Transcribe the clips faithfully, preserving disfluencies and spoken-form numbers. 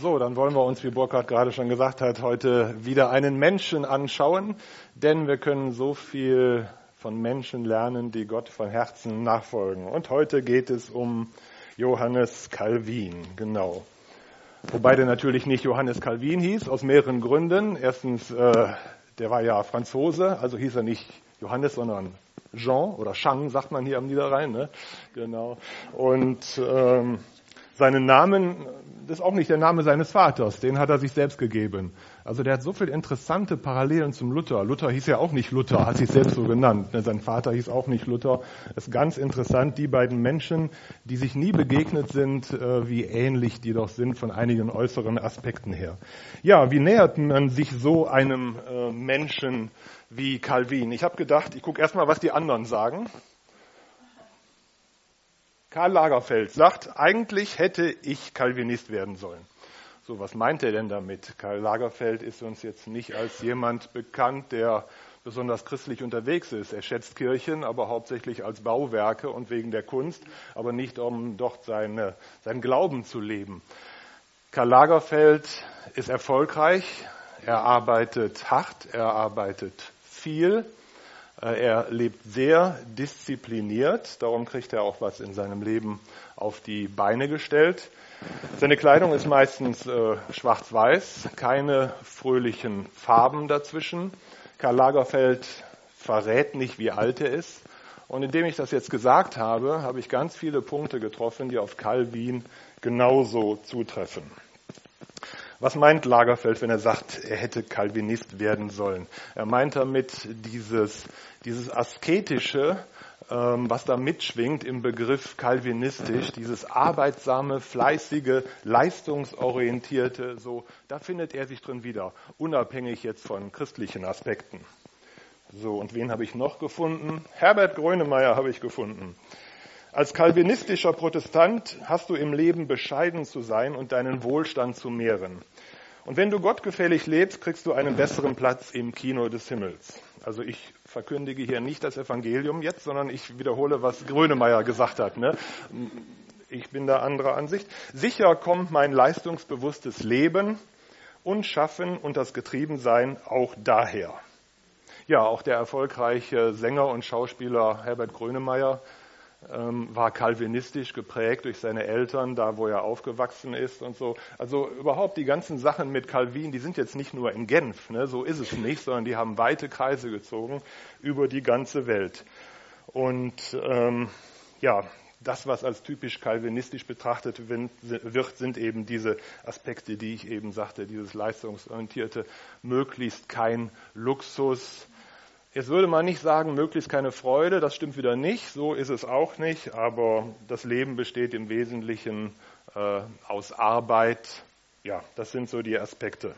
So, dann wollen wir uns, wie Burkhard gerade schon gesagt hat, heute wieder einen Menschen anschauen, denn wir können so viel von Menschen lernen, die Gott von Herzen nachfolgen. Und heute geht es um Johannes Calvin, genau. Wobei der natürlich nicht Johannes Calvin hieß, aus mehreren Gründen. Erstens, äh, der war ja Franzose, also hieß er nicht Johannes, sondern Jean oder Chang, sagt man hier am Niederrhein, ne? Genau. Und ähm, seinen Namen, das ist auch nicht der Name seines Vaters, den hat er sich selbst gegeben. Also der hat so viele interessante Parallelen zum Luther. Luther hieß ja auch nicht Luther, hat sich selbst so genannt. Sein Vater hieß auch nicht Luther. Das ist ganz interessant, die beiden Menschen, die sich nie begegnet sind, wie ähnlich die doch sind von einigen äußeren Aspekten her. Ja, wie nähert man sich so einem Menschen wie Calvin? Ich habe gedacht, ich gucke erstmal, was die anderen sagen. Karl Lagerfeld sagt, eigentlich hätte ich Calvinist werden sollen. So, was meint er denn damit? Karl Lagerfeld ist uns jetzt nicht als jemand bekannt, der besonders christlich unterwegs ist. Er schätzt Kirchen, aber hauptsächlich als Bauwerke und wegen der Kunst, aber nicht um dort seine, seinen Glauben zu leben. Karl Lagerfeld ist erfolgreich, er arbeitet hart, er arbeitet viel. Er lebt sehr diszipliniert, darum kriegt er auch was in seinem Leben auf die Beine gestellt. Seine Kleidung ist meistens äh, schwarz-weiß, keine fröhlichen Farben dazwischen. Karl Lagerfeld verrät nicht, wie alt er ist. Und indem ich das jetzt gesagt habe, habe ich ganz viele Punkte getroffen, die auf Calvin genauso zutreffen. Was meint Lagerfeld, wenn er sagt, er hätte Calvinist werden sollen? Er meint damit dieses, dieses Asketische, ähm, was da mitschwingt im Begriff calvinistisch, dieses arbeitsame, fleißige, leistungsorientierte, so, da findet er sich drin wieder, unabhängig jetzt von christlichen Aspekten. So, und wen habe ich noch gefunden? Herbert Grönemeyer habe ich gefunden. Als calvinistischer Protestant hast du im Leben bescheiden zu sein und deinen Wohlstand zu mehren. Und wenn du gottgefällig lebst, kriegst du einen besseren Platz im Kino des Himmels. Also ich verkündige hier nicht das Evangelium jetzt, sondern ich wiederhole, was Grönemeyer gesagt hat. Ne? Ich bin da anderer Ansicht. Sicher kommt mein leistungsbewusstes Leben und Schaffen und das Getriebensein auch daher. Ja, auch der erfolgreiche Sänger und Schauspieler Herbert Grönemeyer war calvinistisch geprägt durch seine Eltern, da wo er aufgewachsen ist und so. Also überhaupt die ganzen Sachen mit Calvin, die sind jetzt nicht nur in Genf, ne? So ist es nicht, sondern die haben weite Kreise gezogen über die ganze Welt. Und ähm, ja, das, was als typisch calvinistisch betrachtet wird, sind eben diese Aspekte, die ich eben sagte, dieses leistungsorientierte, möglichst kein Luxus. Jetzt würde man nicht sagen, möglichst keine Freude, das stimmt wieder nicht, so ist es auch nicht, aber das Leben besteht im Wesentlichen äh, aus Arbeit, ja, das sind so die Aspekte.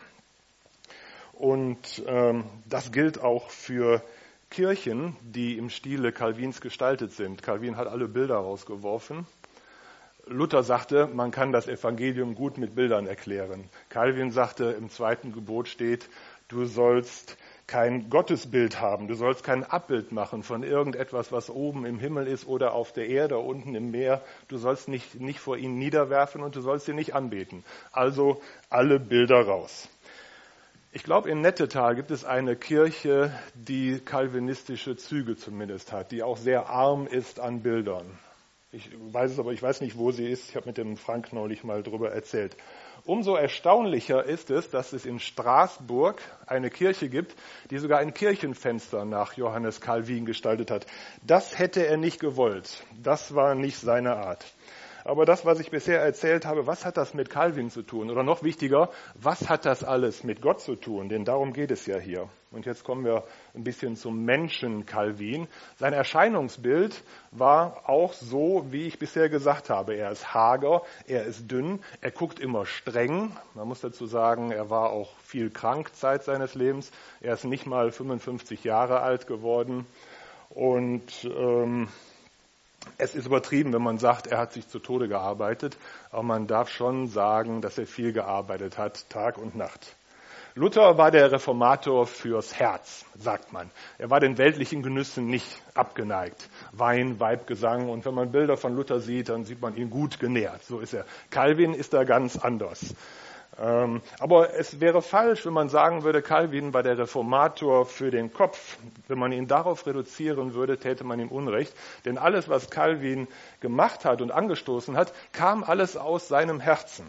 Und ähm, das gilt auch für Kirchen, die im Stile Calvins gestaltet sind. Calvin hat alle Bilder rausgeworfen. Luther sagte, man kann das Evangelium gut mit Bildern erklären. Calvin sagte, im zweiten Gebot steht, du sollst kein Gottesbild haben. Du sollst kein Abbild machen von irgendetwas, was oben im Himmel ist oder auf der Erde, unten im Meer. Du sollst nicht, nicht vor ihnen niederwerfen und du sollst sie nicht anbeten. Also alle Bilder raus. Ich glaube, in Nettetal gibt es eine Kirche, die calvinistische Züge zumindest hat, die auch sehr arm ist an Bildern. Ich weiß es aber, ich weiß nicht, wo sie ist. Ich habe mit dem Frank neulich mal drüber erzählt. Umso erstaunlicher ist es, dass es in Straßburg eine Kirche gibt, die sogar ein Kirchenfenster nach Johannes Calvin gestaltet hat. Das hätte er nicht gewollt. Das war nicht seine Art. Aber das, was ich bisher erzählt habe, was hat das mit Calvin zu tun? Oder noch wichtiger, was hat das alles mit Gott zu tun? Denn darum geht es ja hier. Und jetzt kommen wir ein bisschen zum Menschen Calvin. Sein Erscheinungsbild war auch so, wie ich bisher gesagt habe. Er ist hager, er ist dünn, er guckt immer streng. Man muss dazu sagen, er war auch viel krank Zeit seines Lebens. Er ist nicht mal fünfundfünfzig Jahre alt geworden. Und ähm, es ist übertrieben, wenn man sagt, er hat sich zu Tode gearbeitet. Aber man darf schon sagen, dass er viel gearbeitet hat, Tag und Nacht. Luther war der Reformator fürs Herz, sagt man. Er war den weltlichen Genüssen nicht abgeneigt. Wein, Weibgesang, und wenn man Bilder von Luther sieht, dann sieht man ihn gut genährt. So ist er. Calvin ist da ganz anders. Ähm, aber es wäre falsch, wenn man sagen würde, Calvin war der Reformator für den Kopf. Wenn man ihn darauf reduzieren würde, täte man ihm Unrecht. Denn alles, was Calvin gemacht hat und angestoßen hat, kam alles aus seinem Herzen.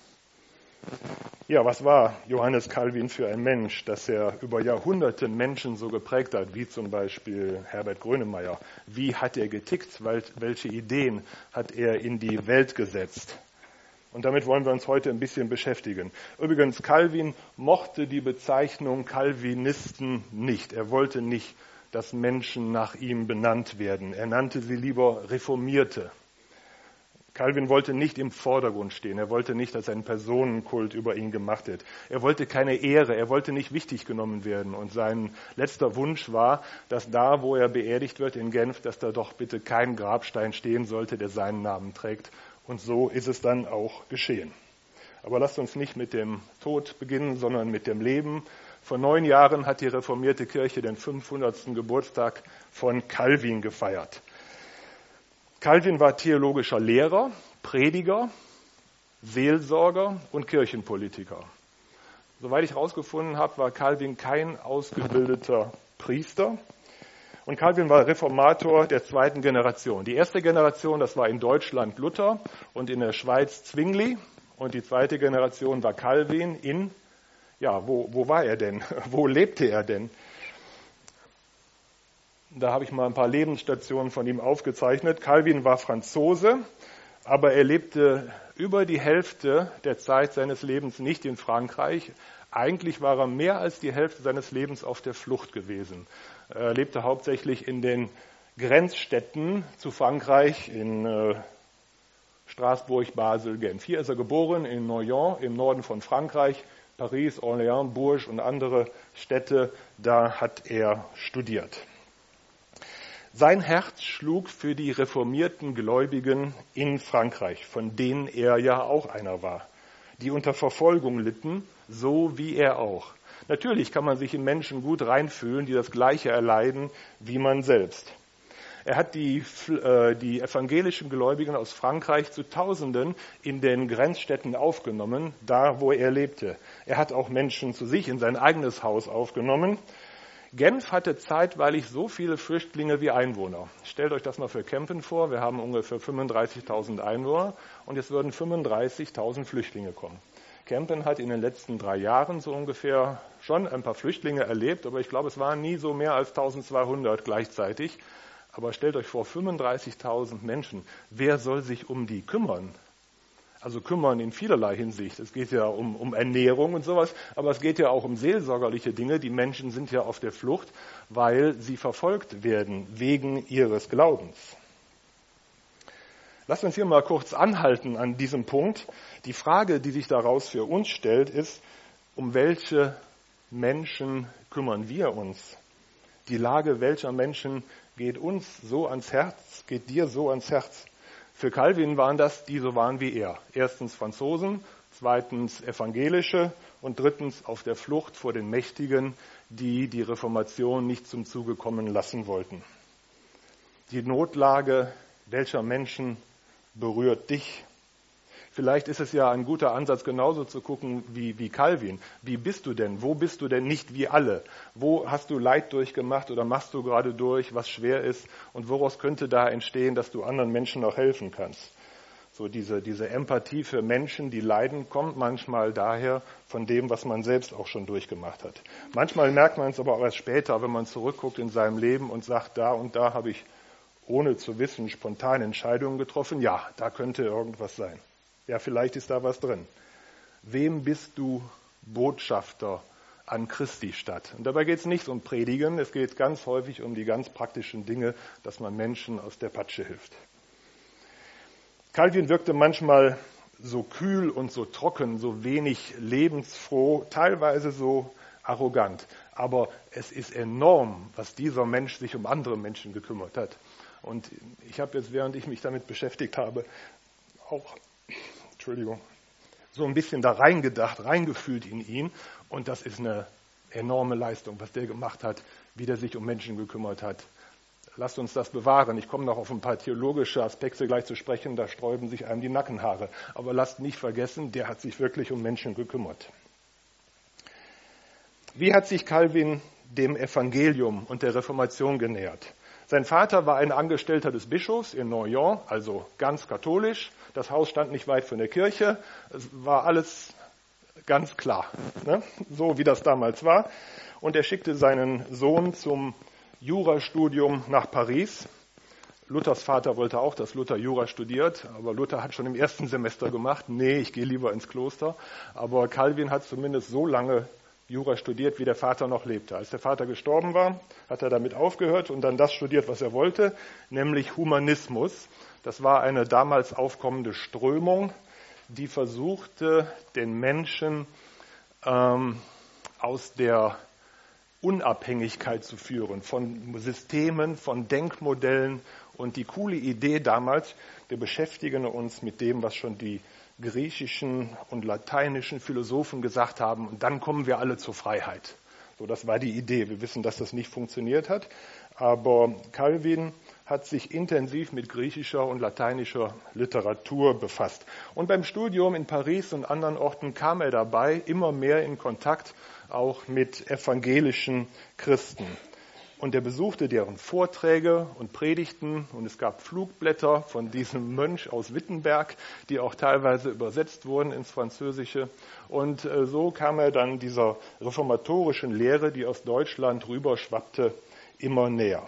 Ja, was war Johannes Calvin für ein Mensch, dass er über Jahrhunderte Menschen so geprägt hat, wie zum Beispiel Herbert Grönemeyer? Wie hat er getickt? Welche Ideen hat er in die Welt gesetzt? Und damit wollen wir uns heute ein bisschen beschäftigen. Übrigens, Calvin mochte die Bezeichnung Calvinisten nicht. Er wollte nicht, dass Menschen nach ihm benannt werden. Er nannte sie lieber Reformierte. Calvin wollte nicht im Vordergrund stehen. Er wollte nicht, dass ein Personenkult über ihn gemacht wird. Er wollte keine Ehre. Er wollte nicht wichtig genommen werden. Und sein letzter Wunsch war, dass da, wo er beerdigt wird in Genf, dass da doch bitte kein Grabstein stehen sollte, der seinen Namen trägt. Und so ist es dann auch geschehen. Aber lasst uns nicht mit dem Tod beginnen, sondern mit dem Leben. Vor neun Jahren hat die reformierte Kirche den fünfhundertsten Geburtstag von Calvin gefeiert. Calvin war theologischer Lehrer, Prediger, Seelsorger und Kirchenpolitiker. Soweit ich herausgefunden habe, war Calvin kein ausgebildeter Priester. Und Calvin war Reformator der zweiten Generation. Die erste Generation, das war in Deutschland Luther und in der Schweiz Zwingli. Und die zweite Generation war Calvin in, ja, wo, wo war er denn? Wo lebte er denn? Da habe ich mal ein paar Lebensstationen von ihm aufgezeichnet. Calvin war Franzose, aber er lebte über die Hälfte der Zeit seines Lebens nicht in Frankreich. Eigentlich war er mehr als die Hälfte seines Lebens auf der Flucht gewesen. Er lebte hauptsächlich in den Grenzstädten zu Frankreich, in äh, Straßburg, Basel, Genf. Hier ist er geboren, in Noyon, im Norden von Frankreich, Paris, Orléans, Bourges und andere Städte, da hat er studiert. Sein Herz schlug für die reformierten Gläubigen in Frankreich, von denen er ja auch einer war, die unter Verfolgung litten, so wie er auch. Natürlich kann man sich in Menschen gut reinfühlen, die das Gleiche erleiden wie man selbst. Er hat die, äh, die evangelischen Gläubigen aus Frankreich zu Tausenden in den Grenzstädten aufgenommen, da wo er lebte. Er hat auch Menschen zu sich in sein eigenes Haus aufgenommen. Genf hatte zeitweilig so viele Flüchtlinge wie Einwohner. Stellt euch das mal für Kempen vor. Wir haben ungefähr fünfunddreißigtausend Einwohner und jetzt würden fünfunddreißigtausend Flüchtlinge kommen. Kempen hat in den letzten drei Jahren so ungefähr schon ein paar Flüchtlinge erlebt, aber ich glaube, es waren nie so mehr als eintausendzweihundert gleichzeitig. Aber stellt euch vor, fünfunddreißigtausend Menschen. Wer soll sich um die kümmern? Also kümmern in vielerlei Hinsicht. Es geht ja um, um Ernährung und sowas, aber es geht ja auch um seelsorgerliche Dinge. Die Menschen sind ja auf der Flucht, weil sie verfolgt werden wegen ihres Glaubens. Lasst uns hier mal kurz anhalten an diesem Punkt. Die Frage, die sich daraus für uns stellt, ist, um welche Menschen kümmern wir uns? Die Lage welcher Menschen geht uns so ans Herz, geht dir so ans Herz? Für Calvin waren das, die so waren wie er. Erstens Franzosen, zweitens Evangelische und drittens auf der Flucht vor den Mächtigen, die die Reformation nicht zum Zuge kommen lassen wollten. Die Notlage welcher Menschen berührt dich? Vielleicht ist es ja ein guter Ansatz, genauso zu gucken wie, wie Calvin. Wie bist du denn? Wo bist du denn nicht wie alle? Wo hast du Leid durchgemacht oder machst du gerade durch, was schwer ist? Und woraus könnte da entstehen, dass du anderen Menschen auch helfen kannst? So diese, diese Empathie für Menschen, die leiden, kommt manchmal daher von dem, was man selbst auch schon durchgemacht hat. Manchmal merkt man es aber auch erst später, wenn man zurückguckt in seinem Leben und sagt, da und da habe ich ohne zu wissen spontan Entscheidungen getroffen. Ja, da könnte irgendwas sein. Ja, vielleicht ist da was drin. Wem bist du Botschafter an Christi Stadt? Und dabei geht es nicht um Predigen, es geht ganz häufig um die ganz praktischen Dinge, dass man Menschen aus der Patsche hilft. Calvin wirkte manchmal so kühl und so trocken, so wenig lebensfroh, teilweise so arrogant. Aber es ist enorm, was dieser Mensch sich um andere Menschen gekümmert hat. Und ich habe jetzt, während ich mich damit beschäftigt habe, auch Entschuldigung, so ein bisschen da reingedacht, reingefühlt in ihn. Und das ist eine enorme Leistung, was der gemacht hat, wie der sich um Menschen gekümmert hat. lasst uns das bewahren. Ich komme noch auf ein paar theologische Aspekte gleich zu sprechen, da sträuben sich einem die Nackenhaare. Aber lasst nicht vergessen, der hat sich wirklich um Menschen gekümmert. Wie hat sich Calvin dem Evangelium und der Reformation genähert? Sein Vater war ein Angestellter des Bischofs in Noyon, also ganz katholisch. Das Haus stand nicht weit von der Kirche. Es war alles ganz klar, ne? So wie das damals war. Und er schickte seinen Sohn zum Jurastudium nach Paris. Luthers Vater wollte auch, dass Luther Jura studiert, aber Luther hat schon im ersten Semester gemacht, nee, ich gehe lieber ins Kloster. Aber Calvin hat zumindest so lange Jura studiert, wie der Vater noch lebte. Als der Vater gestorben war, hat er damit aufgehört und dann das studiert, was er wollte, nämlich Humanismus. Das war eine damals aufkommende Strömung, die versuchte, den Menschen ähm, aus der Unabhängigkeit zu führen, von Systemen, von Denkmodellen. Und die coole Idee damals, wir beschäftigen uns mit dem, was schon die griechischen und lateinischen Philosophen gesagt haben, und dann kommen wir alle zur Freiheit. So, das war die Idee. Wir wissen, dass das nicht funktioniert hat, aber Calvin hat sich intensiv mit griechischer und lateinischer Literatur befasst. Und beim Studium in Paris und anderen Orten kam er dabei immer mehr in Kontakt auch mit evangelischen Christen. Und er besuchte deren Vorträge und Predigten und es gab Flugblätter von diesem Mönch aus Wittenberg, die auch teilweise übersetzt wurden ins Französische. Und so kam er dann dieser reformatorischen Lehre, die aus Deutschland rüberschwappte, immer näher.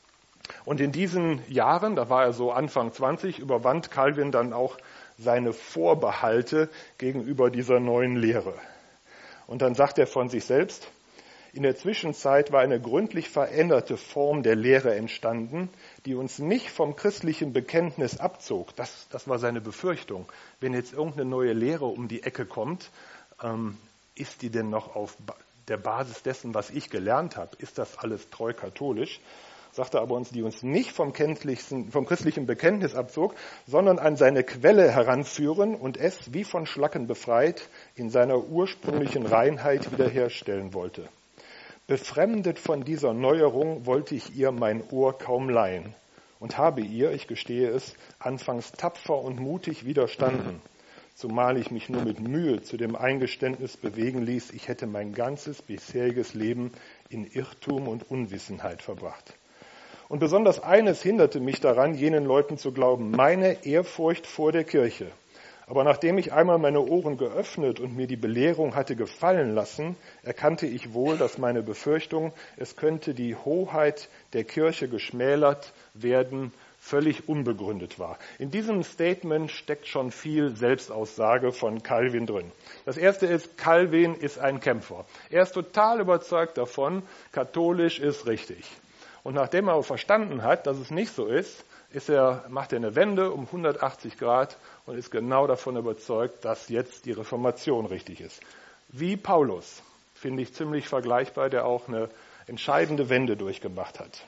Und in diesen Jahren, da war er so Anfang zwanzig, überwand Calvin dann auch seine Vorbehalte gegenüber dieser neuen Lehre. Und dann sagt er von sich selbst, in der Zwischenzeit war eine gründlich veränderte Form der Lehre entstanden, die uns nicht vom christlichen Bekenntnis abzog. Das, das war seine Befürchtung. Wenn jetzt irgendeine neue Lehre um die Ecke kommt, ähm, ist die denn noch auf der Basis dessen, was ich gelernt habe? Ist das alles treu katholisch? Sagt er aber uns, die uns nicht vom, vom christlichen Bekenntnis abzog, sondern an seine Quelle heranführen und es, wie von Schlacken befreit, in seiner ursprünglichen Reinheit wiederherstellen wollte. Befremdet von dieser Neuerung wollte ich ihr mein Ohr kaum leihen und habe ihr, ich gestehe es, anfangs tapfer und mutig widerstanden, zumal ich mich nur mit Mühe zu dem Eingeständnis bewegen ließ, ich hätte mein ganzes bisheriges Leben in Irrtum und Unwissenheit verbracht. Und besonders eines hinderte mich daran, jenen Leuten zu glauben, meine Ehrfurcht vor der Kirche. Aber nachdem ich einmal meine Ohren geöffnet und mir die Belehrung hatte gefallen lassen, erkannte ich wohl, dass meine Befürchtung, es könnte die Hoheit der Kirche geschmälert werden, völlig unbegründet war. In diesem Statement steckt schon viel Selbstaussage von Calvin drin. Das erste ist, Calvin ist ein Kämpfer. Er ist total überzeugt davon, katholisch ist richtig. Und nachdem er verstanden hat, dass es nicht so ist, ist er, macht er eine Wende um hundertachtzig Grad und ist genau davon überzeugt, dass jetzt die Reformation richtig ist. Wie Paulus, finde ich ziemlich vergleichbar, der auch eine entscheidende Wende durchgemacht hat.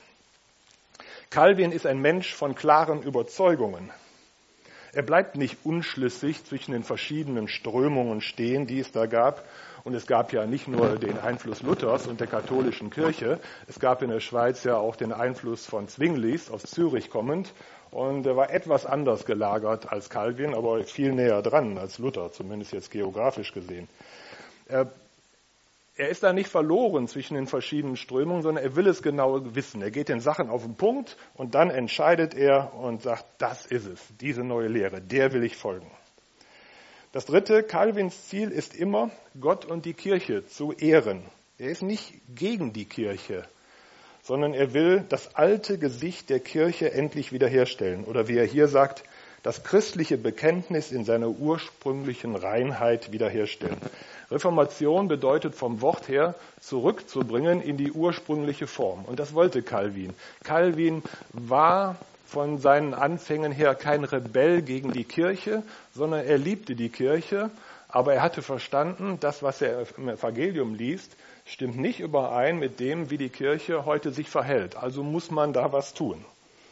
Calvin ist ein Mensch von klaren Überzeugungen. Er bleibt nicht unschlüssig zwischen den verschiedenen Strömungen stehen, die es da gab. Und es gab ja nicht nur den Einfluss Luthers und der katholischen Kirche, es gab in der Schweiz ja auch den Einfluss von Zwinglis, aus Zürich kommend. Und er war etwas anders gelagert als Calvin, aber viel näher dran als Luther, zumindest jetzt geografisch gesehen. Er, er ist da nicht verloren zwischen den verschiedenen Strömungen, sondern er will es genau wissen. Er geht den Sachen auf den Punkt und dann entscheidet er und sagt, das ist es, diese neue Lehre, der will ich folgen. Das dritte, Calvins Ziel ist immer, Gott und die Kirche zu ehren. Er ist nicht gegen die Kirche, sondern er will das alte Gesicht der Kirche endlich wiederherstellen. Oder wie er hier sagt, das christliche Bekenntnis in seiner ursprünglichen Reinheit wiederherstellen. Reformation bedeutet vom Wort her zurückzubringen in die ursprüngliche Form. Und das wollte Calvin. Calvin war von seinen Anfängen her kein Rebell gegen die Kirche, sondern er liebte die Kirche, aber er hatte verstanden, das, was er im Evangelium liest, stimmt nicht überein mit dem, wie die Kirche heute sich verhält. Also muss man da was tun.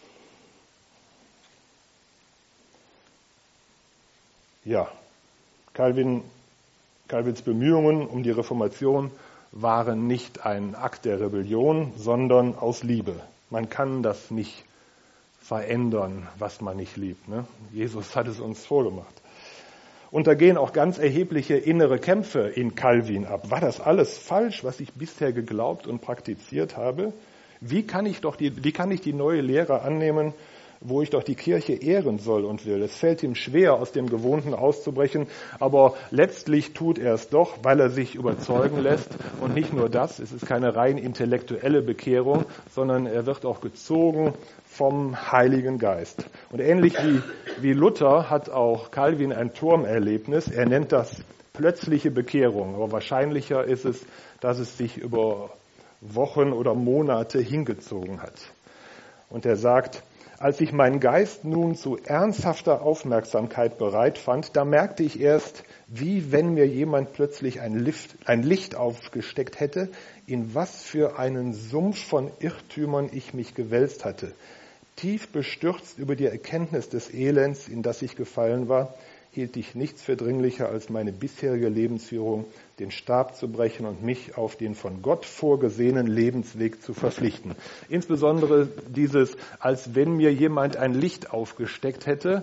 Ja, Calvin, Calvins Bemühungen um die Reformation waren nicht ein Akt der Rebellion, sondern aus Liebe. Man kann das nicht verändern, was man nicht liebt. Ne? Jesus hat es uns vorgemacht. Und da gehen auch ganz erhebliche innere Kämpfe in Calvin ab. War das alles falsch, was ich bisher geglaubt und praktiziert habe? Wie kann ich doch die, wie kann ich die neue Lehre annehmen, wo ich doch die Kirche ehren soll und will? Es fällt ihm schwer, aus dem Gewohnten auszubrechen, aber letztlich tut er es doch, weil er sich überzeugen lässt. Und nicht nur das, es ist keine rein intellektuelle Bekehrung, sondern er wird auch gezogen vom Heiligen Geist. Und ähnlich wie, wie Luther hat auch Calvin ein Turmerlebnis. Er nennt das plötzliche Bekehrung, aber wahrscheinlicher ist es, dass es sich über Wochen oder Monate hingezogen hat. Und er sagt, als ich meinen Geist nun zu ernsthafter Aufmerksamkeit bereit fand, da merkte ich erst, wie wenn mir jemand plötzlich ein Licht, ein Licht aufgesteckt hätte, in was für einen Sumpf von Irrtümern ich mich gewälzt hatte. Tief bestürzt über die Erkenntnis des Elends, in das ich gefallen war, hielt ich nichts für dringlicher als meine bisherige Lebensführung, den Stab zu brechen und mich auf den von Gott vorgesehenen Lebensweg zu verpflichten. Insbesondere dieses, als wenn mir jemand ein Licht aufgesteckt hätte,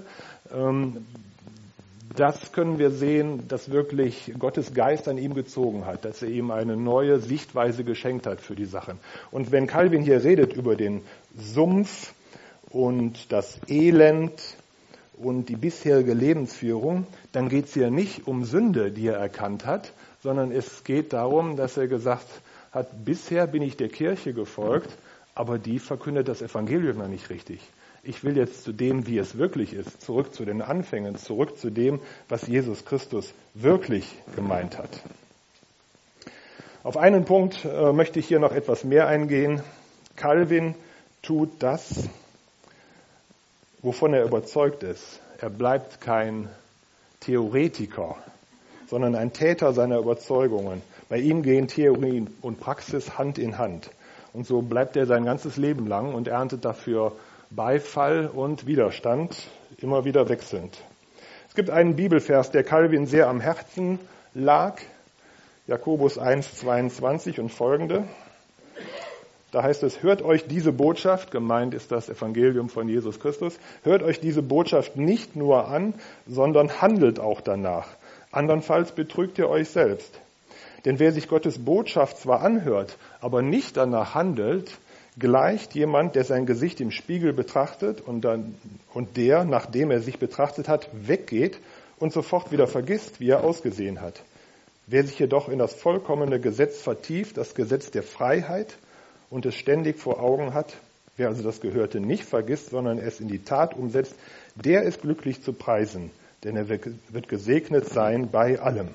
das können wir sehen, dass wirklich Gottes Geist an ihm gezogen hat, dass er ihm eine neue Sichtweise geschenkt hat für die Sachen. Und wenn Calvin hier redet über den Sumpf und das Elend und die bisherige Lebensführung, dann geht es hier nicht um Sünde, die er erkannt hat, sondern es geht darum, dass er gesagt hat, bisher bin ich der Kirche gefolgt, aber die verkündet das Evangelium noch nicht richtig. Ich will jetzt zu dem, wie es wirklich ist, zurück zu den Anfängen, zurück zu dem, was Jesus Christus wirklich gemeint hat. Auf einen Punkt äh, möchte ich hier noch etwas mehr eingehen. Calvin tut das, wovon er überzeugt ist. Er bleibt kein Theoretiker, sondern ein Täter seiner Überzeugungen. Bei ihm gehen Theorie und Praxis Hand in Hand. Und so bleibt er sein ganzes Leben lang und erntet dafür Beifall und Widerstand, immer wieder wechselnd. Es gibt einen Bibelvers, der Calvin sehr am Herzen lag, Jakobus eins, zweiundzwanzig und folgende. Da heißt es, hört euch diese Botschaft, gemeint ist das Evangelium von Jesus Christus, hört euch diese Botschaft nicht nur an, sondern handelt auch danach. Andernfalls betrügt ihr euch selbst. Denn wer sich Gottes Botschaft zwar anhört, aber nicht danach handelt, gleicht jemand, der sein Gesicht im Spiegel betrachtet und, dann, und der, nachdem er sich betrachtet hat, weggeht und sofort wieder vergisst, wie er ausgesehen hat. Wer sich jedoch in das vollkommene Gesetz vertieft, das Gesetz der Freiheit, und es ständig vor Augen hat, wer also das Gehörte nicht vergisst, sondern es in die Tat umsetzt, der ist glücklich zu preisen, denn er wird gesegnet sein bei allem.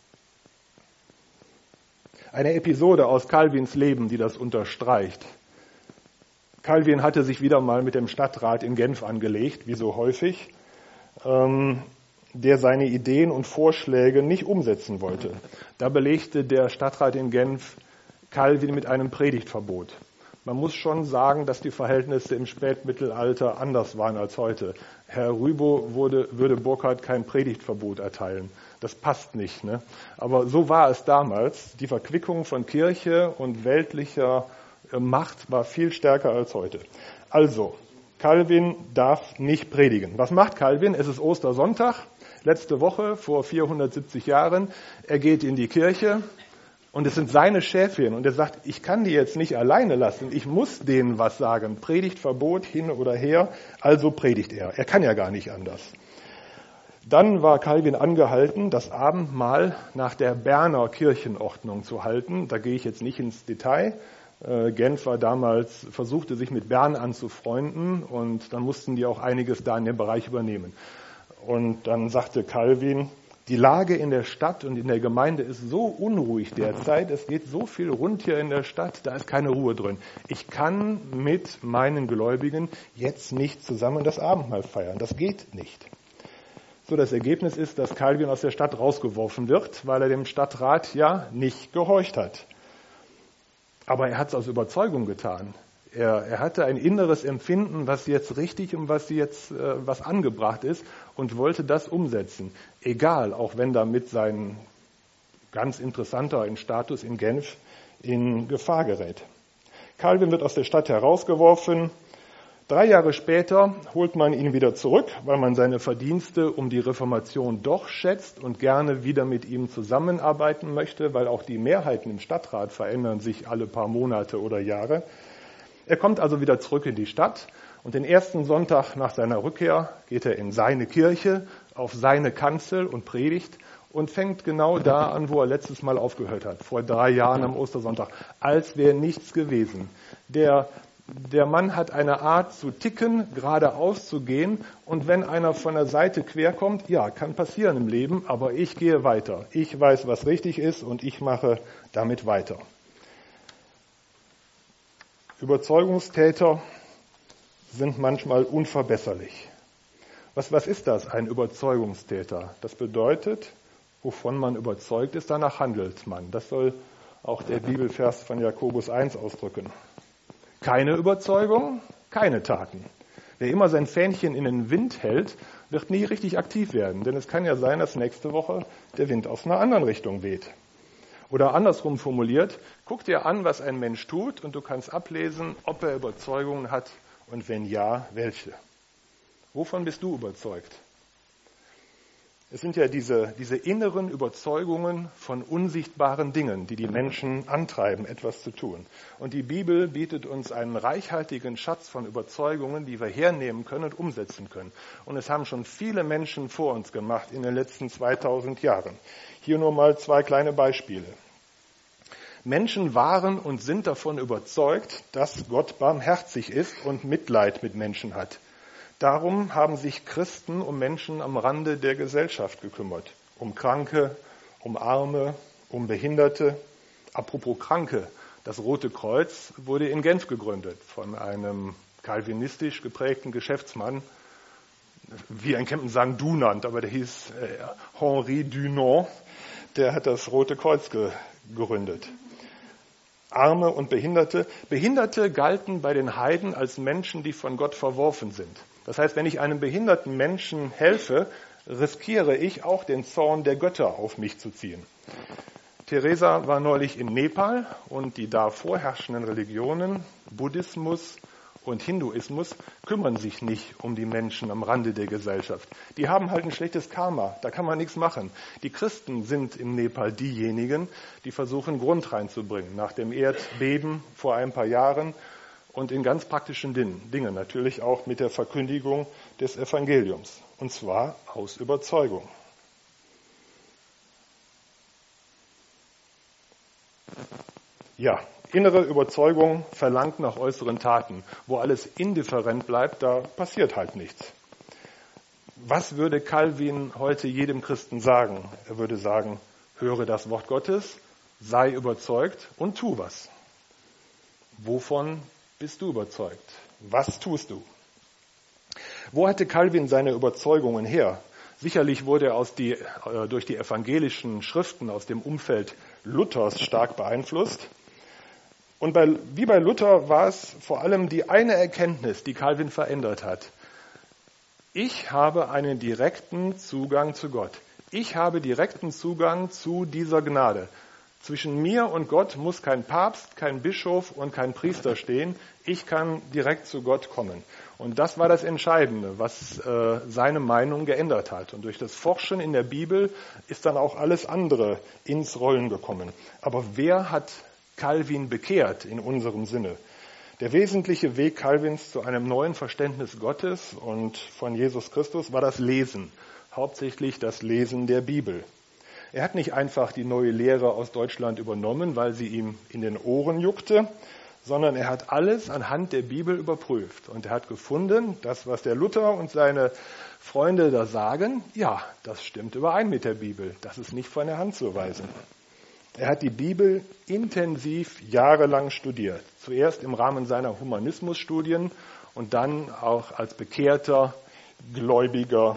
Eine Episode aus Calvins Leben, die das unterstreicht. Calvin hatte sich wieder mal mit dem Stadtrat in Genf angelegt, wie so häufig, ähm, der seine Ideen und Vorschläge nicht umsetzen wollte. Da belegte der Stadtrat in Genf Calvin mit einem Predigtverbot. Man muss schon sagen, dass die Verhältnisse im Spätmittelalter anders waren als heute. Herr Rübow würde, würde Burckhardt kein Predigtverbot erteilen. Das passt nicht, ne? Aber so war es damals. Die Verquickung von Kirche und weltlicher Macht war viel stärker als heute. Also, Calvin darf nicht predigen. Was macht Calvin? Es ist Ostersonntag, letzte Woche vor vierhundertsiebzig Jahren. Er geht in die Kirche. Und es sind seine Schäfchen. Und er sagt, ich kann die jetzt nicht alleine lassen. Ich muss denen was sagen. Predigtverbot hin oder her. Also predigt er. Er kann ja gar nicht anders. Dann war Calvin angehalten, das Abendmahl nach der Berner Kirchenordnung zu halten. Da gehe ich jetzt nicht ins Detail. Genf war damals, versuchte sich mit Bern anzufreunden. Und dann mussten die auch einiges da in dem Bereich übernehmen. Und dann sagte Calvin, die Lage in der Stadt und in der Gemeinde ist so unruhig derzeit, es geht so viel rund hier in der Stadt, da ist keine Ruhe drin. Ich kann mit meinen Gläubigen jetzt nicht zusammen das Abendmahl feiern. Das geht nicht. So, das Ergebnis ist, dass Calvin aus der Stadt rausgeworfen wird, weil er dem Stadtrat ja nicht gehorcht hat. Aber er hat es aus Überzeugung getan. Er, er hatte ein inneres Empfinden, was jetzt richtig und was jetzt äh, was angebracht ist und wollte das umsetzen. Egal, auch wenn damit sein ganz interessanter Status in Genf in Gefahr gerät. Calvin wird aus der Stadt herausgeworfen. Drei Jahre später holt man ihn wieder zurück, weil man seine Verdienste um die Reformation doch schätzt und gerne wieder mit ihm zusammenarbeiten möchte, weil auch die Mehrheiten im Stadtrat verändern sich alle paar Monate oder Jahre. Er kommt also wieder zurück in die Stadt und den ersten Sonntag nach seiner Rückkehr geht er in seine Kirche, auf seine Kanzel und predigt und fängt genau da an, wo er letztes Mal aufgehört hat, vor drei Jahren am Ostersonntag, als wäre nichts gewesen. Der Der Mann hat eine Art zu ticken, geradeaus zu gehen. Und wenn einer von der Seite quer kommt, ja, kann passieren im Leben, aber ich gehe weiter. Ich weiß, was richtig ist und ich mache damit weiter. Überzeugungstäter sind manchmal unverbesserlich. Was, was ist das, ein Überzeugungstäter? Das bedeutet, wovon man überzeugt ist, danach handelt man. Das soll auch der Bibelvers von Jakobus eins ausdrücken. Keine Überzeugung, keine Taten. Wer immer sein Fähnchen in den Wind hält, wird nie richtig aktiv werden. Denn es kann ja sein, dass nächste Woche der Wind aus einer anderen Richtung weht. Oder andersrum formuliert, guck dir an, was ein Mensch tut und du kannst ablesen, ob er Überzeugungen hat und wenn ja, welche. Wovon bist du überzeugt? Es sind ja diese, diese inneren Überzeugungen von unsichtbaren Dingen, die die Menschen antreiben, etwas zu tun. Und die Bibel bietet uns einen reichhaltigen Schatz von Überzeugungen, die wir hernehmen können und umsetzen können. Und es haben schon viele Menschen vor uns gemacht in den letzten zweitausend Jahren. Hier nur mal zwei kleine Beispiele. Menschen waren und sind davon überzeugt, dass Gott barmherzig ist und Mitleid mit Menschen hat. Darum haben sich Christen um Menschen am Rande der Gesellschaft gekümmert. Um Kranke, um Arme, um Behinderte. Apropos Kranke, das Rote Kreuz wurde in Genf gegründet von einem kalvinistisch geprägten Geschäftsmann, wie ein Kempten sagen Dunant, aber der hieß äh, Henri Dunant, der hat das Rote Kreuz ge- gegründet. Arme und Behinderte. Behinderte galten bei den Heiden als Menschen, die von Gott verworfen sind. Das heißt, wenn ich einem behinderten Menschen helfe, riskiere ich auch den Zorn der Götter auf mich zu ziehen. Theresa war neulich in Nepal und die da vorherrschenden Religionen, Buddhismus und Hinduismus, kümmern sich nicht um die Menschen am Rande der Gesellschaft. Die haben halt ein schlechtes Karma, da kann man nichts machen. Die Christen sind in Nepal diejenigen, die versuchen, Grund reinzubringen. Nach dem Erdbeben vor ein paar Jahren und in ganz praktischen Dingen, natürlich auch mit der Verkündigung des Evangeliums. Und zwar aus Überzeugung. Ja, innere Überzeugung verlangt nach äußeren Taten. Wo alles indifferent bleibt, da passiert halt nichts. Was würde Calvin heute jedem Christen sagen? Er würde sagen, höre das Wort Gottes, sei überzeugt und tu was. Wovon bist du überzeugt? Was tust du? Wo hatte Calvin seine Überzeugungen her? Sicherlich wurde er aus die, äh, durch die evangelischen Schriften aus dem Umfeld Luthers stark beeinflusst. Und bei, wie bei Luther war es vor allem die eine Erkenntnis, die Calvin verändert hat. Ich habe einen direkten Zugang zu Gott. Ich habe direkten Zugang zu dieser Gnade. Zwischen mir und Gott muss kein Papst, kein Bischof und kein Priester stehen. Ich kann direkt zu Gott kommen. Und das war das Entscheidende, was äh, seine Meinung geändert hat. Und durch das Forschen in der Bibel ist dann auch alles andere ins Rollen gekommen. Aber wer hat Calvin bekehrt in unserem Sinne? Der wesentliche Weg Calvins zu einem neuen Verständnis Gottes und von Jesus Christus war das Lesen, hauptsächlich das Lesen der Bibel. Er hat nicht einfach die neue Lehre aus Deutschland übernommen, weil sie ihm in den Ohren juckte, sondern er hat alles anhand der Bibel überprüft. Und er hat gefunden, das, was der Luther und seine Freunde da sagen, ja, das stimmt überein mit der Bibel. Das ist nicht von der Hand zu weisen. Er hat die Bibel intensiv jahrelang studiert. Zuerst im Rahmen seiner Humanismusstudien und dann auch als bekehrter, gläubiger,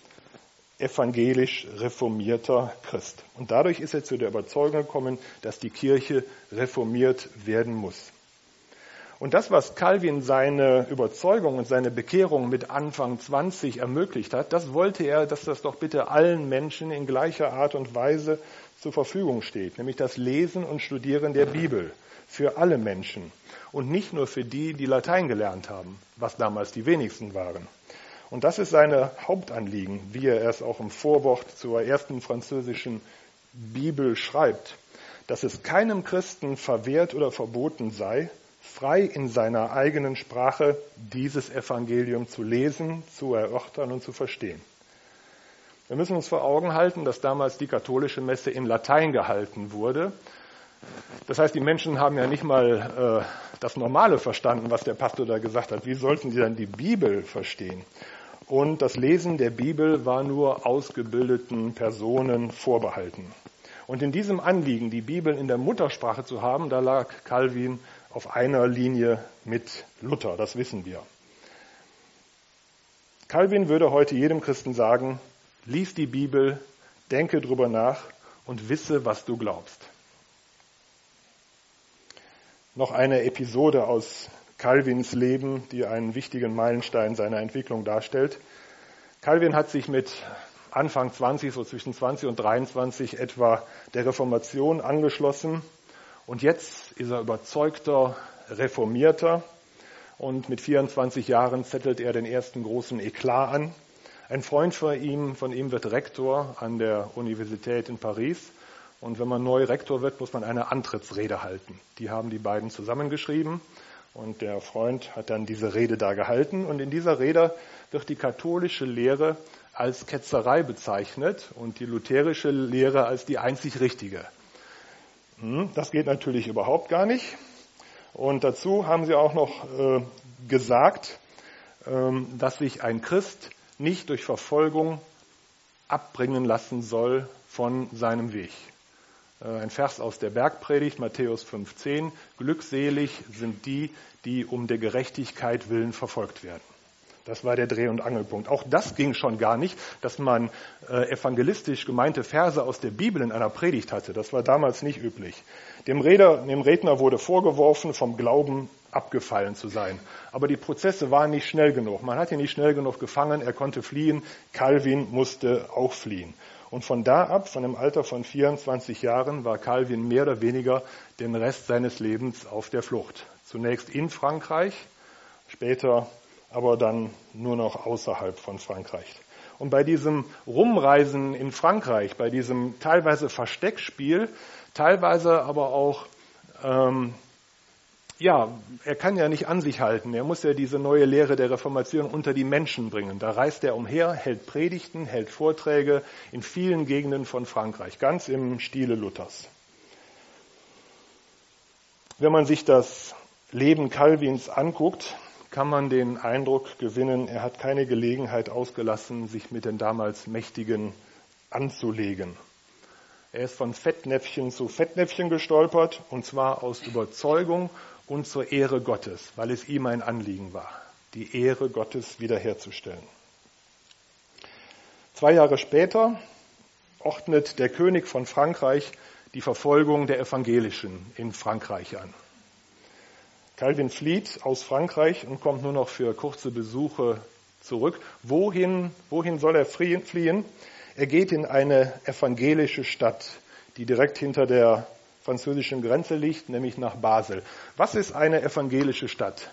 evangelisch reformierter Christ. Und dadurch ist er zu der Überzeugung gekommen, dass die Kirche reformiert werden muss. Und das, was Calvin seine Überzeugung und seine Bekehrung mit Anfang zwanzig ermöglicht hat, das wollte er, dass das doch bitte allen Menschen in gleicher Art und Weise zur Verfügung steht, nämlich das Lesen und Studieren der Bibel für alle Menschen und nicht nur für die, die Latein gelernt haben, was damals die wenigsten waren. Und das ist sein Hauptanliegen, wie er es auch im Vorwort zur ersten französischen Bibel schreibt, dass es keinem Christen verwehrt oder verboten sei, frei in seiner eigenen Sprache dieses Evangelium zu lesen, zu erörtern und zu verstehen. Wir müssen uns vor Augen halten, dass damals die katholische Messe in Latein gehalten wurde. Das heißt, die Menschen haben ja nicht mal äh, das Normale verstanden, was der Pastor da gesagt hat. Wie sollten sie dann die Bibel verstehen? Und das Lesen der Bibel war nur ausgebildeten Personen vorbehalten. Und in diesem Anliegen, die Bibel in der Muttersprache zu haben, da lag Calvin auf einer Linie mit Luther, das wissen wir. Calvin würde heute jedem Christen sagen, lies die Bibel, denke drüber nach und wisse, was du glaubst. Noch eine Episode aus Calvins Leben, die einen wichtigen Meilenstein seiner Entwicklung darstellt. Calvin hat sich mit Anfang zwanzig, so zwischen zwanzig und dreiundzwanzig etwa der Reformation angeschlossen. Und jetzt ist er überzeugter Reformierter. Und mit vierundzwanzig Jahren zettelt er den ersten großen Eklat an. Ein Freund von ihm, von ihm wird Rektor an der Universität in Paris. Und wenn man neu Rektor wird, muss man eine Antrittsrede halten. Die haben die beiden zusammengeschrieben. Und der Freund hat dann diese Rede da gehalten. Und in dieser Rede wird die katholische Lehre als Ketzerei bezeichnet und die lutherische Lehre als die einzig richtige. Das geht natürlich überhaupt gar nicht. Und dazu haben sie auch noch äh, gesagt, ähm, dass sich ein Christ nicht durch Verfolgung abbringen lassen soll von seinem Weg. Äh, ein Vers aus der Bergpredigt, Matthäus fünf zehn, glückselig sind die, die um der Gerechtigkeit willen verfolgt werden. Das war der Dreh- und Angelpunkt. Auch das ging schon gar nicht, dass man äh, evangelistisch gemeinte Verse aus der Bibel in einer Predigt hatte. Das war damals nicht üblich. Dem Redner, dem Redner wurde vorgeworfen, vom Glauben abgefallen zu sein. Aber die Prozesse waren nicht schnell genug. Man hat ihn nicht schnell genug gefangen, er konnte fliehen. Calvin musste auch fliehen. Und von da ab, von dem Alter von vierundzwanzig Jahren, war Calvin mehr oder weniger den Rest seines Lebens auf der Flucht. Zunächst in Frankreich, später aber dann nur noch außerhalb von Frankreich. Und bei diesem Rumreisen in Frankreich, bei diesem teilweise Versteckspiel, teilweise aber auch, ähm, ja, er kann ja nicht an sich halten, er muss ja diese neue Lehre der Reformation unter die Menschen bringen. Da reist er umher, hält Predigten, hält Vorträge in vielen Gegenden von Frankreich, ganz im Stile Luthers. Wenn man sich das Leben Calvins anguckt, kann man den Eindruck gewinnen, er hat keine Gelegenheit ausgelassen, sich mit den damals Mächtigen anzulegen. Er ist von Fettnäpfchen zu Fettnäpfchen gestolpert, und zwar aus Überzeugung und zur Ehre Gottes, weil es ihm ein Anliegen war, die Ehre Gottes wiederherzustellen. Zwei Jahre später ordnet der König von Frankreich die Verfolgung der Evangelischen in Frankreich an. Calvin flieht aus Frankreich und kommt nur noch für kurze Besuche zurück. Wohin, wohin soll er fliehen? Er geht in eine evangelische Stadt, die direkt hinter der französischen Grenze liegt, nämlich nach Basel. Was ist eine evangelische Stadt?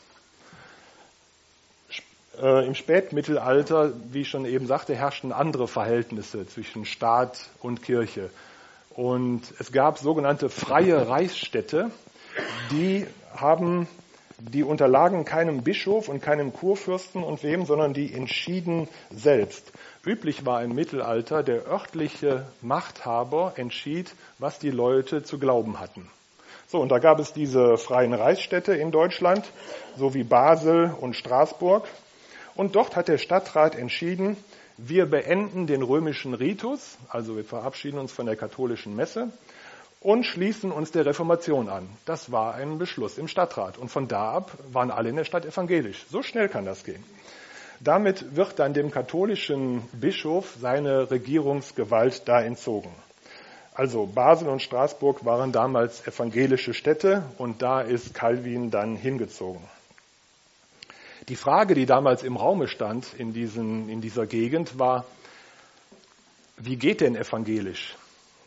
Äh, Im Spätmittelalter, wie ich schon eben sagte, herrschten andere Verhältnisse zwischen Staat und Kirche. Und es gab sogenannte freie Reichsstädte, die haben, die unterlagen keinem Bischof und keinem Kurfürsten und wem, sondern die entschieden selbst. Üblich war im Mittelalter, der örtliche Machthaber entschied, was die Leute zu glauben hatten. So, und da gab es diese freien Reichsstädte in Deutschland, so wie Basel und Straßburg. Und dort hat der Stadtrat entschieden, wir beenden den römischen Ritus, also wir verabschieden uns von der katholischen Messe und schließen uns der Reformation an. Das war ein Beschluss im Stadtrat. Und von da ab waren alle in der Stadt evangelisch. So schnell kann das gehen. Damit wird dann dem katholischen Bischof seine Regierungsgewalt da entzogen. Also Basel und Straßburg waren damals evangelische Städte und da ist Calvin dann hingezogen. Die Frage, die damals im Raume stand in, diesen, in dieser Gegend, war, wie geht denn evangelisch?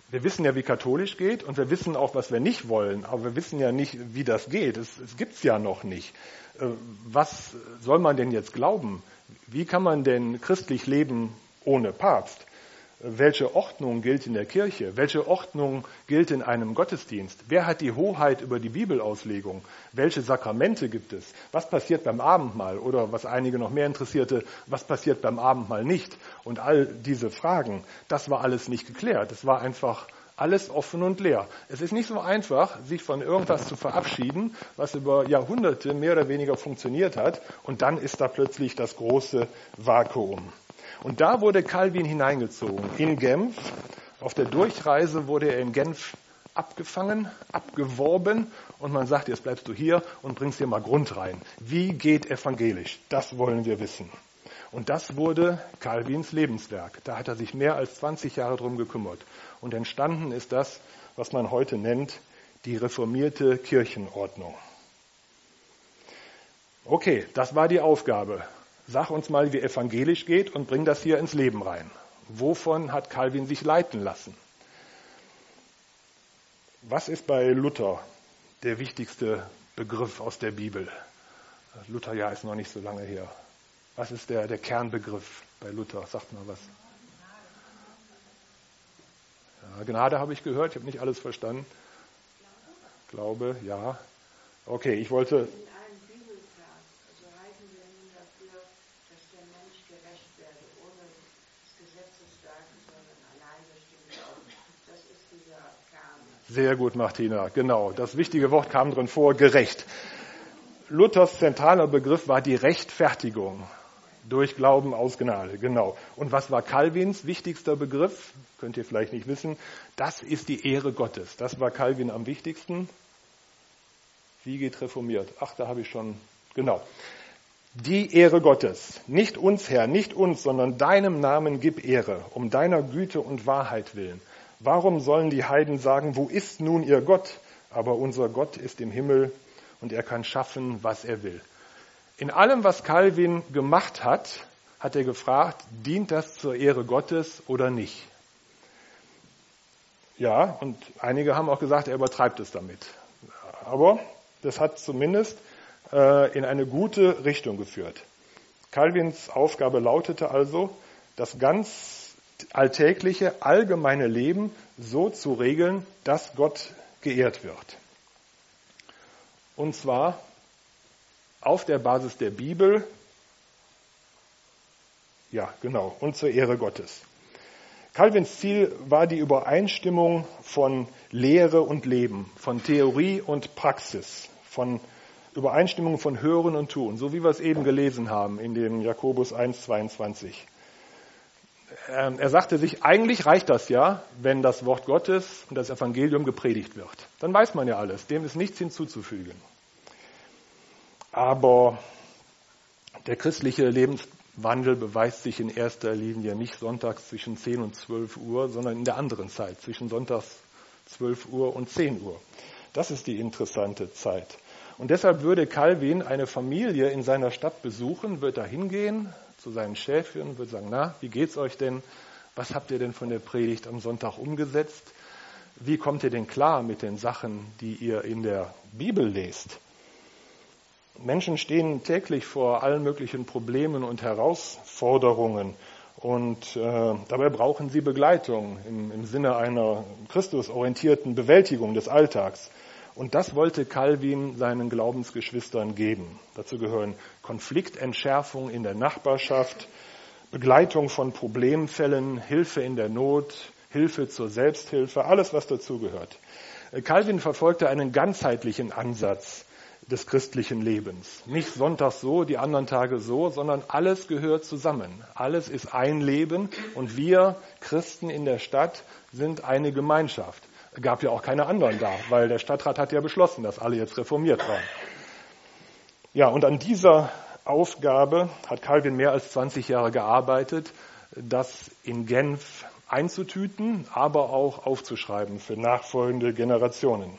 Wir wissen ja, wie katholisch geht und wir wissen auch, was wir nicht wollen, aber wir wissen ja nicht, wie das geht. Es, es gibt es ja noch nicht. Was soll man denn jetzt glauben? Wie kann man denn christlich leben ohne Papst? Welche Ordnung gilt in der Kirche? Welche Ordnung gilt in einem Gottesdienst? Wer hat die Hoheit über die Bibelauslegung? Welche Sakramente gibt es? Was passiert beim Abendmahl? Oder was einige noch mehr interessierte, was passiert beim Abendmahl nicht? Und all diese Fragen, das war alles nicht geklärt. Es war einfach alles offen und leer. Es ist nicht so einfach, sich von irgendwas zu verabschieden, was über Jahrhunderte mehr oder weniger funktioniert hat. Und dann ist da plötzlich das große Vakuum. Und da wurde Calvin hineingezogen, in Genf. Auf der Durchreise wurde er in Genf abgefangen, abgeworben und man sagt, jetzt bleibst du hier und bringst dir mal Grund rein. Wie geht evangelisch? Das wollen wir wissen. Und das wurde Calvins Lebenswerk. Da hat er sich mehr als zwanzig Jahre drum gekümmert. Und entstanden ist das, was man heute nennt, die reformierte Kirchenordnung. Okay, das war die Aufgabe. Sag uns mal, wie evangelisch geht und bring das hier ins Leben rein. Wovon hat Calvin sich leiten lassen? Was ist bei Luther der wichtigste Begriff aus der Bibel? Lutherjahr ist noch nicht so lange her. Was ist der, der Kernbegriff bei Luther? Sagt mal was. Ja, Gnade habe ich gehört, ich habe nicht alles verstanden. Glaube, ja. Okay, ich wollte... Sehr gut, Martina, genau. Das wichtige Wort kam drin vor, gerecht. Luthers zentraler Begriff war die Rechtfertigung durch Glauben aus Gnade, genau. Und was war Calvins wichtigster Begriff? Könnt ihr vielleicht nicht wissen. Das ist die Ehre Gottes. Das war Calvin am wichtigsten. Wie geht reformiert? Ach, da habe ich schon, genau. Die Ehre Gottes. Nicht uns, Herr, nicht uns, sondern deinem Namen gib Ehre, um deiner Güte und Wahrheit willen. Warum sollen die Heiden sagen, wo ist nun ihr Gott? Aber unser Gott ist im Himmel und er kann schaffen, was er will. In allem, was Calvin gemacht hat, hat er gefragt, dient das zur Ehre Gottes oder nicht? Ja, und einige haben auch gesagt, er übertreibt es damit. Aber das hat zumindest äh, in eine gute Richtung geführt. Calvins Aufgabe lautete also, das ganz alltägliche, allgemeine Leben so zu regeln, dass Gott geehrt wird. Und zwar auf der Basis der Bibel, ja genau, und zur Ehre Gottes. Calvins Ziel war die Übereinstimmung von Lehre und Leben, von Theorie und Praxis, von Übereinstimmung von Hören und Tun, so wie wir es eben gelesen haben in dem Jakobus eins zweiundzwanzig. Er sagte sich, eigentlich reicht das ja, wenn das Wort Gottes und das Evangelium gepredigt wird. Dann weiß man ja alles, dem ist nichts hinzuzufügen. Aber der christliche Lebenswandel beweist sich in erster Linie nicht sonntags zwischen zehn und zwölf Uhr, sondern in der anderen Zeit, zwischen sonntags zwölf Uhr und zehn Uhr. Das ist die interessante Zeit. Und deshalb würde Calvin eine Familie in seiner Stadt besuchen, wird da hingehen, zu seinen Schäfchen, wird sagen, na, wie geht's euch denn? Was habt ihr denn von der Predigt am Sonntag umgesetzt? Wie kommt ihr denn klar mit den Sachen, die ihr in der Bibel lest? Menschen stehen täglich vor allen möglichen Problemen und Herausforderungen und äh, dabei brauchen sie Begleitung im, im Sinne einer christusorientierten Bewältigung des Alltags. Und das wollte Calvin seinen Glaubensgeschwistern geben. Dazu gehören Konfliktentschärfung in der Nachbarschaft, Begleitung von Problemfällen, Hilfe in der Not, Hilfe zur Selbsthilfe, alles was dazugehört. Calvin verfolgte einen ganzheitlichen Ansatz des christlichen Lebens. Nicht sonntags so, die anderen Tage so, sondern alles gehört zusammen. Alles ist ein Leben und wir Christen in der Stadt sind eine Gemeinschaft. Gab ja auch keine anderen da, weil der Stadtrat hat ja beschlossen, dass alle jetzt reformiert waren. Ja, und an dieser Aufgabe hat Calvin mehr als zwanzig Jahre gearbeitet, das in Genf einzutüten, aber auch aufzuschreiben für nachfolgende Generationen.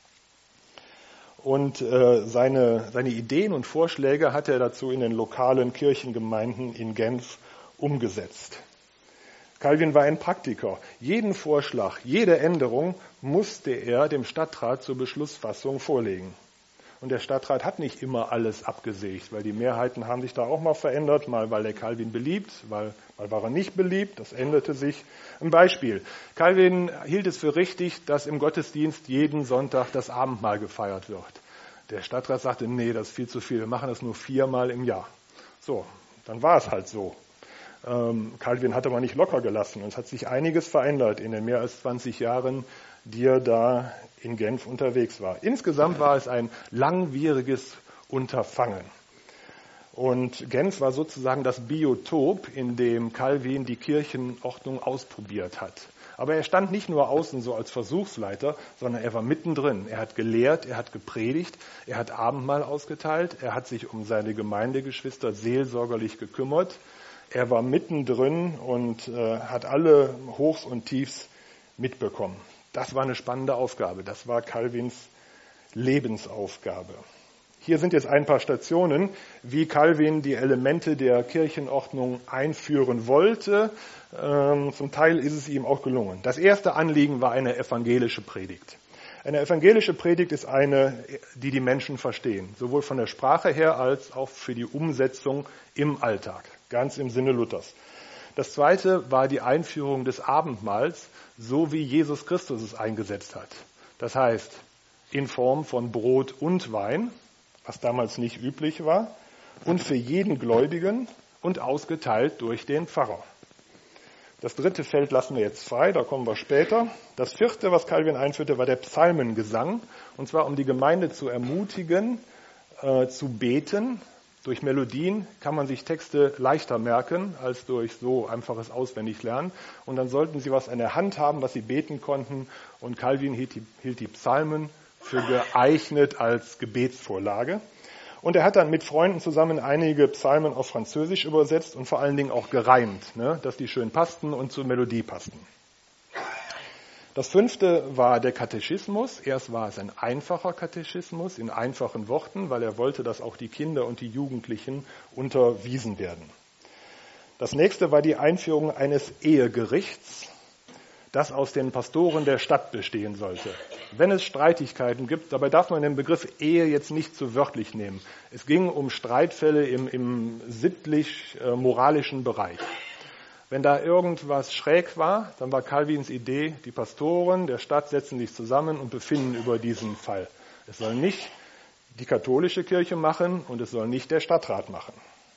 Und äh, seine, seine Ideen und Vorschläge hat er dazu in den lokalen Kirchengemeinden in Genf umgesetzt. Calvin war ein Praktiker. Jeden Vorschlag, jede Änderung musste er dem Stadtrat zur Beschlussfassung vorlegen. Und der Stadtrat hat nicht immer alles abgesägt, weil die Mehrheiten haben sich da auch mal verändert. Mal war der Calvin beliebt, mal, mal war er nicht beliebt. Das änderte sich. Ein Beispiel. Calvin hielt es für richtig, dass im Gottesdienst jeden Sonntag das Abendmahl gefeiert wird. Der Stadtrat sagte, nee, das ist viel zu viel. Wir machen das nur viermal im Jahr. So, dann war es halt so. Ähm, Calvin hat aber nicht locker gelassen. Und es hat sich einiges verändert in den mehr als zwanzig Jahren, die er da in Genf unterwegs war. Insgesamt war es ein langwieriges Unterfangen. Und Genf war sozusagen das Biotop, in dem Calvin die Kirchenordnung ausprobiert hat. Aber er stand nicht nur außen so als Versuchsleiter, sondern er war mittendrin. Er hat gelehrt, er hat gepredigt, er hat Abendmahl ausgeteilt, er hat sich um seine Gemeindegeschwister seelsorgerlich gekümmert. Er war mittendrin und äh, hat alle Hochs und Tiefs mitbekommen. Das war eine spannende Aufgabe. Das war Calvins Lebensaufgabe. Hier sind jetzt ein paar Stationen, wie Calvin die Elemente der Kirchenordnung einführen wollte. Ähm, zum Teil ist es ihm auch gelungen. Das erste Anliegen war eine evangelische Predigt. Eine evangelische Predigt ist eine, die die Menschen verstehen, sowohl von der Sprache her als auch für die Umsetzung im Alltag, ganz im Sinne Luthers. Das zweite war die Einführung des Abendmahls, so wie Jesus Christus es eingesetzt hat. Das heißt, in Form von Brot und Wein, was damals nicht üblich war, und für jeden Gläubigen und ausgeteilt durch den Pfarrer. Das dritte Feld lassen wir jetzt frei, da kommen wir später. Das vierte, was Calvin einführte, war der Psalmengesang, und zwar um die Gemeinde zu ermutigen, äh, zu beten. Durch Melodien kann man sich Texte leichter merken als durch so einfaches Auswendiglernen. Und dann sollten sie was in der Hand haben, was sie beten konnten. Und Calvin hielt die, hielt die Psalmen für geeignet als Gebetsvorlage. Und er hat dann mit Freunden zusammen einige Psalmen auf Französisch übersetzt und vor allen Dingen auch gereimt, ne, dass die schön passten und zur Melodie passten. Das fünfte war der Katechismus. Erst war es ein einfacher Katechismus in einfachen Worten, weil er wollte, dass auch die Kinder und die Jugendlichen unterwiesen werden. Das nächste war die Einführung eines Ehegerichts, das aus den Pastoren der Stadt bestehen sollte. Wenn es Streitigkeiten gibt, dabei darf man den Begriff Ehe jetzt nicht zu wörtlich nehmen. Es ging um Streitfälle im, im sittlich-moralischen Bereich. Wenn da irgendwas schräg war, dann war Calvins Idee, die Pastoren der Stadt setzen sich zusammen und befinden über diesen Fall. Es soll nicht die katholische Kirche machen und es soll nicht der Stadtrat machen.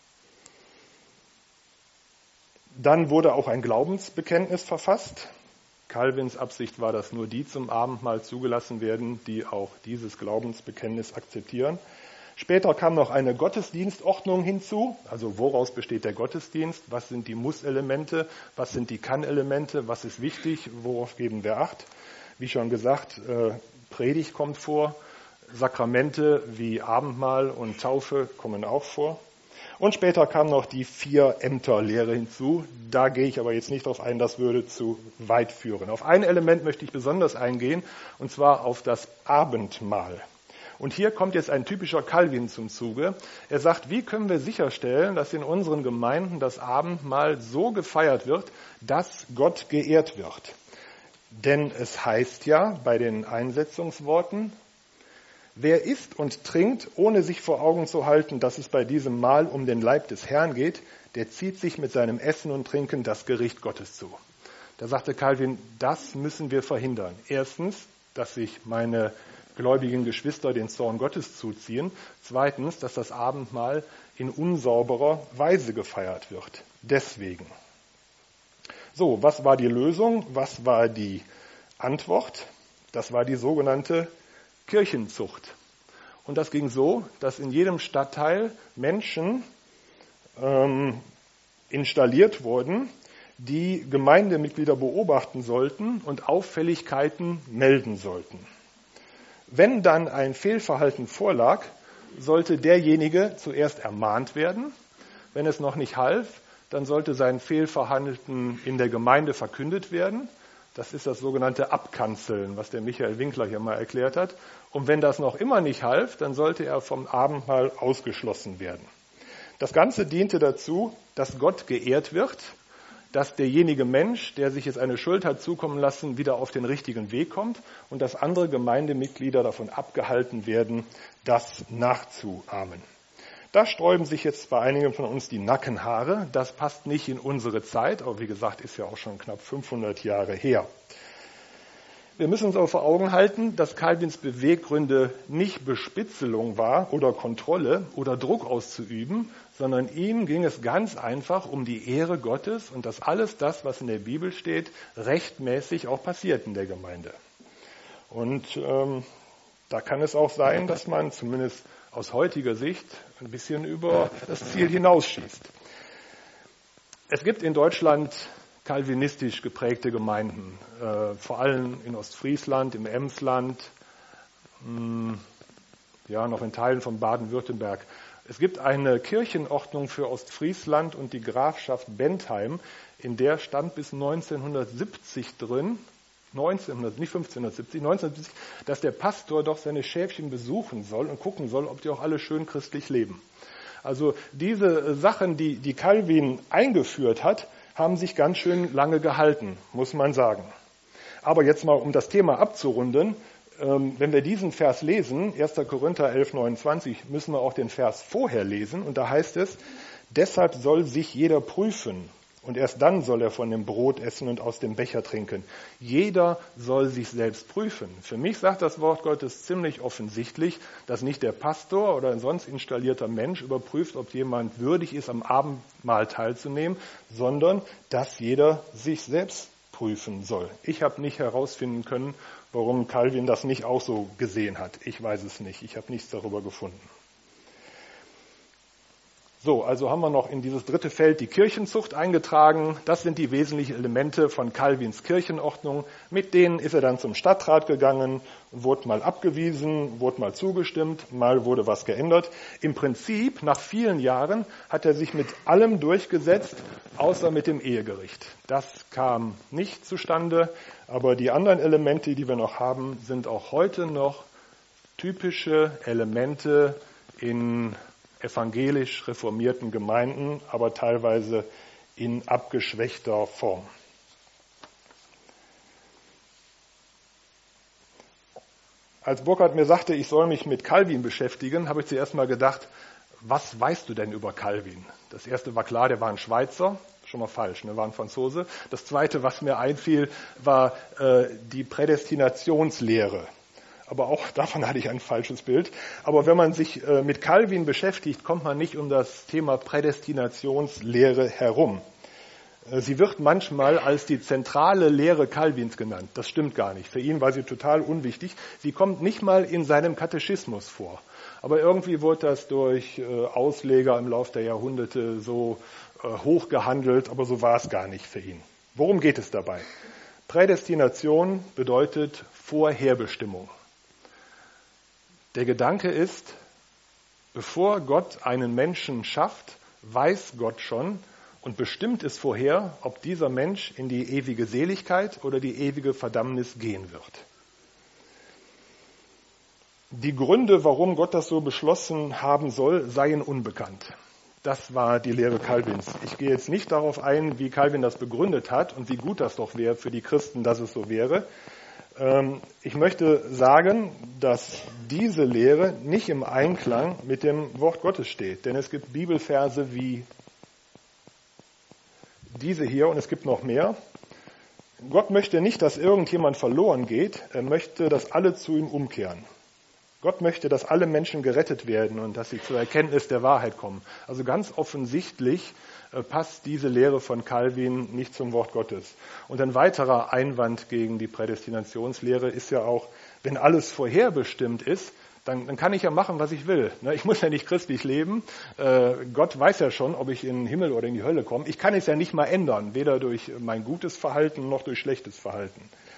Dann wurde auch ein Glaubensbekenntnis verfasst. Calvins Absicht war, dass nur die zum Abendmahl zugelassen werden, die auch dieses Glaubensbekenntnis akzeptieren. Später kam noch eine Gottesdienstordnung hinzu, also woraus besteht der Gottesdienst, was sind die Muss-Elemente, was sind die Kann-Elemente, was ist wichtig, worauf geben wir Acht. Wie schon gesagt, Predigt kommt vor, Sakramente wie Abendmahl und Taufe kommen auch vor. Und später kam noch die Vier-Ämter-Lehre hinzu, da gehe ich aber jetzt nicht drauf ein, das würde zu weit führen. Auf ein Element möchte ich besonders eingehen, und zwar auf das Abendmahl. Und hier kommt jetzt ein typischer Calvin zum Zuge. Er sagt, wie können wir sicherstellen, dass in unseren Gemeinden das Abendmahl so gefeiert wird, dass Gott geehrt wird? Denn es heißt ja bei den Einsetzungsworten, wer isst und trinkt, ohne sich vor Augen zu halten, dass es bei diesem Mahl um den Leib des Herrn geht, der zieht sich mit seinem Essen und Trinken das Gericht Gottes zu. Da sagte Calvin, das müssen wir verhindern. Erstens, dass sich meine gläubigen Geschwister den Zorn Gottes zuziehen. Zweitens, dass das Abendmahl in unsauberer Weise gefeiert wird. Deswegen. So, was war die Lösung? Was war die Antwort? Das war die sogenannte Kirchenzucht. Und das ging so, dass in jedem Stadtteil Menschen ähm, installiert wurden, die Gemeindemitglieder beobachten sollten und Auffälligkeiten melden sollten. Wenn dann ein Fehlverhalten vorlag, sollte derjenige zuerst ermahnt werden. Wenn es noch nicht half, dann sollte sein Fehlverhalten in der Gemeinde verkündet werden. Das ist das sogenannte Abkanzeln, was der Michael Winkler hier mal erklärt hat. Und wenn das noch immer nicht half, dann sollte er vom Abendmahl ausgeschlossen werden. Das Ganze diente dazu, dass Gott geehrt wird, dass derjenige Mensch, der sich jetzt eine Schuld hat zukommen lassen, wieder auf den richtigen Weg kommt und dass andere Gemeindemitglieder davon abgehalten werden, das nachzuahmen. Da sträuben sich jetzt bei einigen von uns die Nackenhaare. Das passt nicht in unsere Zeit, aber wie gesagt, ist ja auch schon knapp fünfhundert Jahre her. Wir müssen uns aber vor Augen halten, dass Calvins Beweggründe nicht Bespitzelung war oder Kontrolle oder Druck auszuüben, sondern ihm ging es ganz einfach um die Ehre Gottes und dass alles das, was in der Bibel steht, rechtmäßig auch passiert in der Gemeinde. Und ähm, da kann es auch sein, dass man zumindest aus heutiger Sicht ein bisschen über das Ziel hinausschießt. Es gibt in Deutschland kalvinistisch geprägte Gemeinden, äh, vor allem in Ostfriesland, im Emsland, mh, ja, noch in Teilen von Baden-Württemberg. Es gibt eine Kirchenordnung für Ostfriesland und die Grafschaft Bentheim, in der stand bis neunzehnhundertsiebzig drin, neunzehnhundert, nicht fünfzehnhundertsiebzig, neunzehnhundertsiebzig, dass der Pastor doch seine Schäfchen besuchen soll und gucken soll, ob die auch alle schön christlich leben. Also diese Sachen, die, die Calvin eingeführt hat, haben sich ganz schön lange gehalten, muss man sagen. Aber jetzt mal, um das Thema abzurunden, ähm, wenn wir diesen Vers lesen, erster Korinther elf, neunundzwanzig, müssen wir auch den Vers vorher lesen. Und da heißt es, deshalb soll sich jeder prüfen. Und erst dann soll er von dem Brot essen und aus dem Becher trinken. Jeder soll sich selbst prüfen. Für mich sagt das Wort Gottes ziemlich offensichtlich, dass nicht der Pastor oder ein sonst installierter Mensch überprüft, ob jemand würdig ist, am Abendmahl teilzunehmen, sondern dass jeder sich selbst prüfen soll. Ich habe nicht herausfinden können, warum Calvin das nicht auch so gesehen hat. Ich weiß es nicht. Ich habe nichts darüber gefunden. So, also haben wir noch in dieses dritte Feld die Kirchenzucht eingetragen. Das sind die wesentlichen Elemente von Calvins Kirchenordnung. Mit denen ist er dann zum Stadtrat gegangen, wurde mal abgewiesen, wurde mal zugestimmt, mal wurde was geändert. Im Prinzip, nach vielen Jahren, hat er sich mit allem durchgesetzt, außer mit dem Ehegericht. Das kam nicht zustande, aber die anderen Elemente, die wir noch haben, sind auch heute noch typische Elemente in evangelisch reformierten Gemeinden, aber teilweise in abgeschwächter Form. Als Burkhard mir sagte, ich soll mich mit Calvin beschäftigen, habe ich zuerst mal gedacht, was weißt du denn über Calvin? Das erste war klar, der war ein Schweizer, schon mal falsch, ne, war ein Franzose. Das zweite, was mir einfiel, war äh, die Prädestinationslehre. Aber auch davon hatte ich ein falsches Bild. Aber wenn man sich äh, mit Calvin beschäftigt, kommt man nicht um das Thema Prädestinationslehre herum. Äh, sie wird manchmal als die zentrale Lehre Calvins genannt. Das stimmt gar nicht. Für ihn war sie total unwichtig. Sie kommt nicht mal in seinem Katechismus vor. Aber irgendwie wurde das durch äh, Ausleger im Laufe der Jahrhunderte so äh, hochgehandelt, aber so war es gar nicht für ihn. Worum geht es dabei? Prädestination bedeutet Vorherbestimmung. Der Gedanke ist, bevor Gott einen Menschen schafft, weiß Gott schon und bestimmt es vorher, ob dieser Mensch in die ewige Seligkeit oder die ewige Verdammnis gehen wird. Die Gründe, warum Gott das so beschlossen haben soll, seien unbekannt. Das war die Lehre Calvins. Ich gehe jetzt nicht darauf ein, wie Calvin das begründet hat und wie gut das doch wäre für die Christen, dass es so wäre. Ich möchte sagen, dass diese Lehre nicht im Einklang mit dem Wort Gottes steht. Denn es gibt Bibelverse wie diese hier und es gibt noch mehr. Gott möchte nicht, dass irgendjemand verloren geht. Er möchte, dass alle zu ihm umkehren. Gott möchte, dass alle Menschen gerettet werden und dass sie zur Erkenntnis der Wahrheit kommen. Also ganz offensichtlich passt diese Lehre von Calvin nicht zum Wort Gottes. Und ein weiterer Einwand gegen die Prädestinationslehre ist ja auch, wenn alles vorherbestimmt ist, dann, dann kann ich ja machen, was ich will. Ich muss ja nicht christlich leben. Gott weiß ja schon, ob ich in den Himmel oder in die Hölle komme. Ich kann es ja nicht mal ändern, weder durch mein gutes Verhalten noch durch schlechtes Verhalten.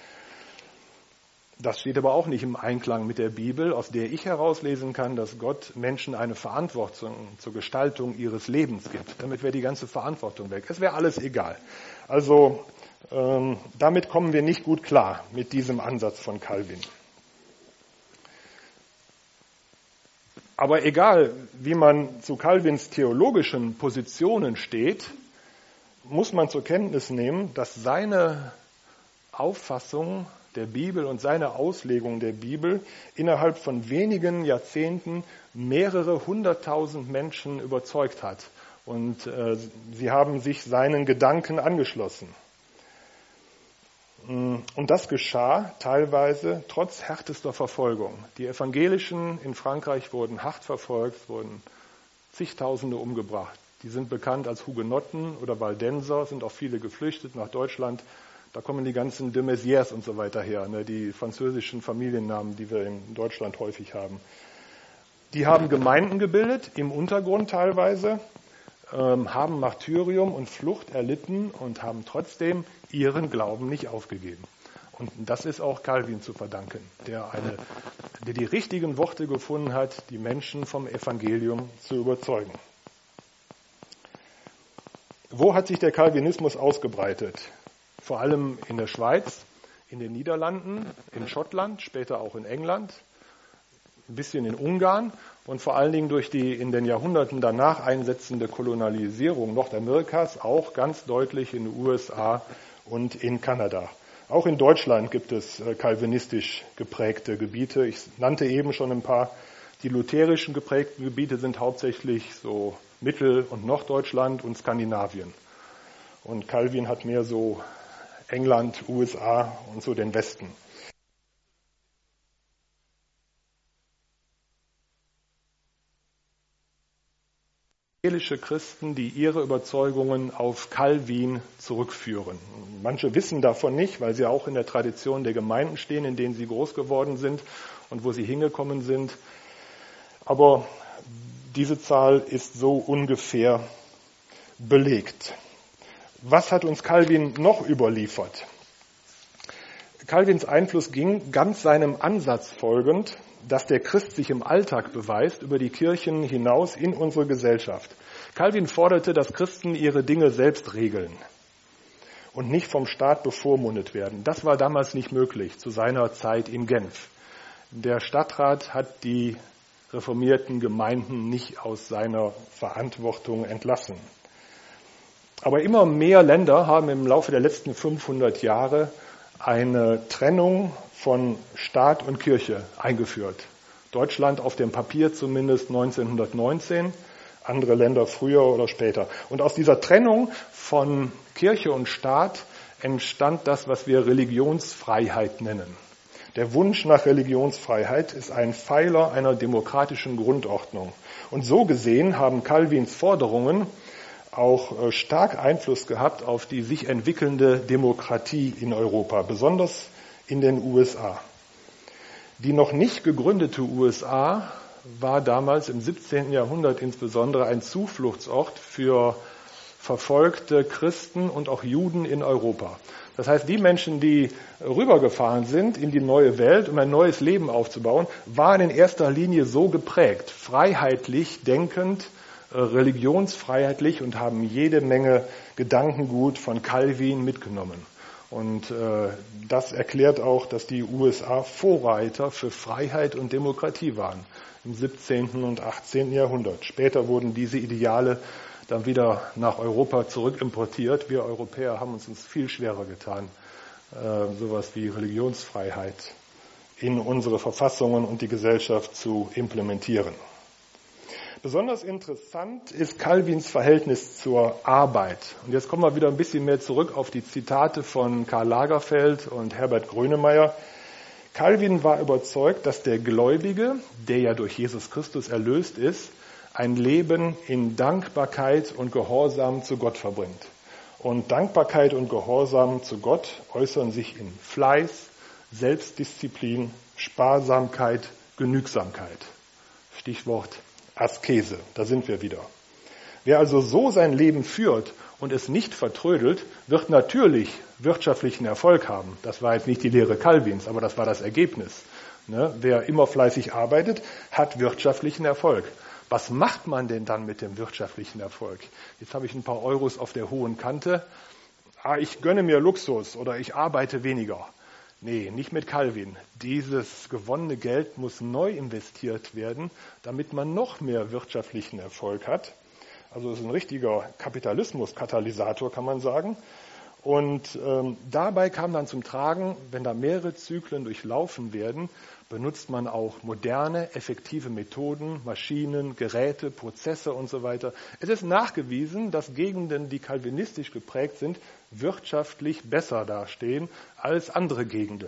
Das steht aber auch nicht im Einklang mit der Bibel, aus der ich herauslesen kann, dass Gott Menschen eine Verantwortung zur Gestaltung ihres Lebens gibt. Damit wäre die ganze Verantwortung weg. Es wäre alles egal. Also ähm, damit kommen wir nicht gut klar mit diesem Ansatz von Calvin. Aber egal, wie man zu Calvins theologischen Positionen steht, muss man zur Kenntnis nehmen, dass seine Auffassung der Bibel und seine Auslegung der Bibel innerhalb von wenigen Jahrzehnten mehrere hunderttausend Menschen überzeugt hat. Und äh, sie haben sich seinen Gedanken angeschlossen. Und das geschah teilweise trotz härtester Verfolgung. Die Evangelischen in Frankreich wurden hart verfolgt, wurden zigtausende umgebracht. Die sind bekannt als Hugenotten oder Waldenser, sind auch viele geflüchtet nach Deutschland. Da kommen die ganzen de Maizières und so weiter her, ne, die französischen Familiennamen, die wir in Deutschland häufig haben. Die haben Gemeinden gebildet, im Untergrund teilweise, ähm, haben Martyrium und Flucht erlitten und haben trotzdem ihren Glauben nicht aufgegeben. Und das ist auch Calvin zu verdanken, der, eine, der die richtigen Worte gefunden hat, die Menschen vom Evangelium zu überzeugen. Wo hat sich der Calvinismus ausgebreitet? Vor allem in der Schweiz, in den Niederlanden, in Schottland, später auch in England, ein bisschen in Ungarn und vor allen Dingen durch die in den Jahrhunderten danach einsetzende Kolonialisierung Nordamerikas auch ganz deutlich in den U S A und in Kanada. Auch in Deutschland gibt es calvinistisch geprägte Gebiete. Ich nannte eben schon ein paar. Die lutherischen geprägten Gebiete sind hauptsächlich so Mittel- und Norddeutschland und Skandinavien. Und Calvin hat mehr so England, U S A und so den Westen. Evangelische Christen, die ihre Überzeugungen auf Calvin zurückführen. Manche wissen davon nicht, weil sie auch in der Tradition der Gemeinden stehen, in denen sie groß geworden sind und wo sie hingekommen sind. Aber diese Zahl ist so ungefähr belegt. Was hat uns Calvin noch überliefert? Calvins Einfluss ging ganz seinem Ansatz folgend, dass der Christ sich im Alltag beweist, über die Kirchen hinaus in unsere Gesellschaft. Calvin forderte, dass Christen ihre Dinge selbst regeln und nicht vom Staat bevormundet werden. Das war damals nicht möglich, zu seiner Zeit in Genf. Der Stadtrat hat die reformierten Gemeinden nicht aus seiner Verantwortung entlassen. Aber immer mehr Länder haben im Laufe der letzten fünfhundert Jahre eine Trennung von Staat und Kirche eingeführt. Deutschland auf dem Papier zumindest neunzehnhundertneunzehn, andere Länder früher oder später. Und aus dieser Trennung von Kirche und Staat entstand das, was wir Religionsfreiheit nennen. Der Wunsch nach Religionsfreiheit ist ein Pfeiler einer demokratischen Grundordnung. Und so gesehen haben Calvins Forderungen auch stark Einfluss gehabt auf die sich entwickelnde Demokratie in Europa, besonders in den U S A. Die noch nicht gegründete U S A war damals im siebzehnten Jahrhundert insbesondere ein Zufluchtsort für verfolgte Christen und auch Juden in Europa. Das heißt, die Menschen, die rübergefahren sind in die neue Welt, um ein neues Leben aufzubauen, waren in erster Linie so geprägt, freiheitlich denkend, religionsfreiheitlich und haben jede Menge Gedankengut von Calvin mitgenommen. Und äh, das erklärt auch, dass die U S A Vorreiter für Freiheit und Demokratie waren im siebzehnten und achtzehnten Jahrhundert. Später wurden diese Ideale dann wieder nach Europa zurückimportiert. Wir Europäer haben uns, uns viel schwerer getan, äh, sowas wie Religionsfreiheit in unsere Verfassungen und die Gesellschaft zu implementieren. Besonders interessant ist Calvins Verhältnis zur Arbeit. Und jetzt kommen wir wieder ein bisschen mehr zurück auf die Zitate von Karl Lagerfeld und Herbert Grönemeyer. Calvin war überzeugt, dass der Gläubige, der ja durch Jesus Christus erlöst ist, ein Leben in Dankbarkeit und Gehorsam zu Gott verbringt. Und Dankbarkeit und Gehorsam zu Gott äußern sich in Fleiß, Selbstdisziplin, Sparsamkeit, Genügsamkeit. Stichwort Askese, da sind wir wieder. Wer also so sein Leben führt und es nicht vertrödelt, wird natürlich wirtschaftlichen Erfolg haben. Das war jetzt nicht die Lehre Calvins, aber das war das Ergebnis. Ne? Wer immer fleißig arbeitet, hat wirtschaftlichen Erfolg. Was macht man denn dann mit dem wirtschaftlichen Erfolg? Jetzt habe ich ein paar Euros auf der hohen Kante. Ah, ich gönne mir Luxus oder ich arbeite weniger. Nee, nicht mit Calvin. Dieses gewonnene Geld muss neu investiert werden, damit man noch mehr wirtschaftlichen Erfolg hat. Also es ist ein richtiger Kapitalismus-Katalysator, kann man sagen. Und ähm, dabei kam dann zum Tragen, wenn da mehrere Zyklen durchlaufen werden, benutzt man auch moderne, effektive Methoden, Maschinen, Geräte, Prozesse und so weiter. Es ist nachgewiesen, dass Gegenden, die kalvinistisch geprägt sind, wirtschaftlich besser dastehen als andere Gegenden.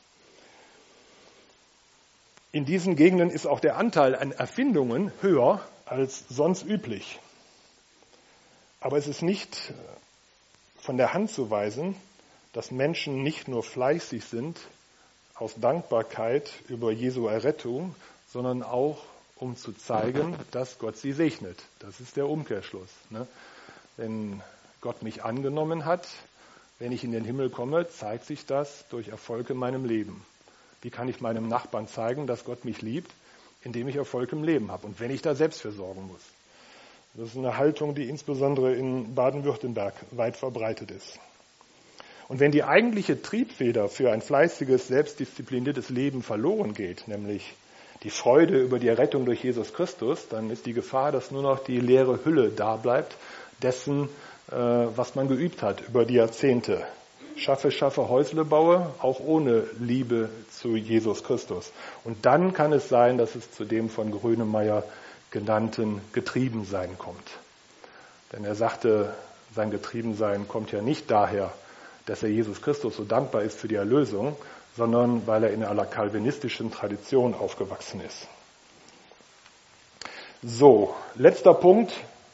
In diesen Gegenden ist auch der Anteil an Erfindungen höher als sonst üblich. Aber es ist nicht von der Hand zu weisen, dass Menschen nicht nur fleißig sind aus Dankbarkeit über Jesu Errettung, sondern auch um zu zeigen, dass Gott sie segnet. Das ist der Umkehrschluss. Ne? Wenn Gott mich angenommen hat, wenn ich in den Himmel komme, zeigt sich das durch Erfolg in meinem Leben. Wie kann ich meinem Nachbarn zeigen, dass Gott mich liebt, indem ich Erfolg im Leben habe und wenn ich da selbst für sorgen muss? Das ist eine Haltung, die insbesondere in Baden-Württemberg weit verbreitet ist. Und wenn die eigentliche Triebfeder für ein fleißiges, selbstdiszipliniertes Leben verloren geht, nämlich die Freude über die Errettung durch Jesus Christus, dann ist die Gefahr, dass nur noch die leere Hülle da bleibt, dessen, was man geübt hat über die Jahrzehnte. Schaffe, schaffe, Häusle baue, auch ohne Liebe zu Jesus Christus. Und dann kann es sein, dass es zu dem von Grönemeyer genannten Getriebensein kommt. Denn er sagte, sein Getriebensein kommt ja nicht daher, dass er Jesus Christus so dankbar ist für die Erlösung, sondern weil er in einer kalvinistischen Tradition aufgewachsen ist. So, letzter Punkt.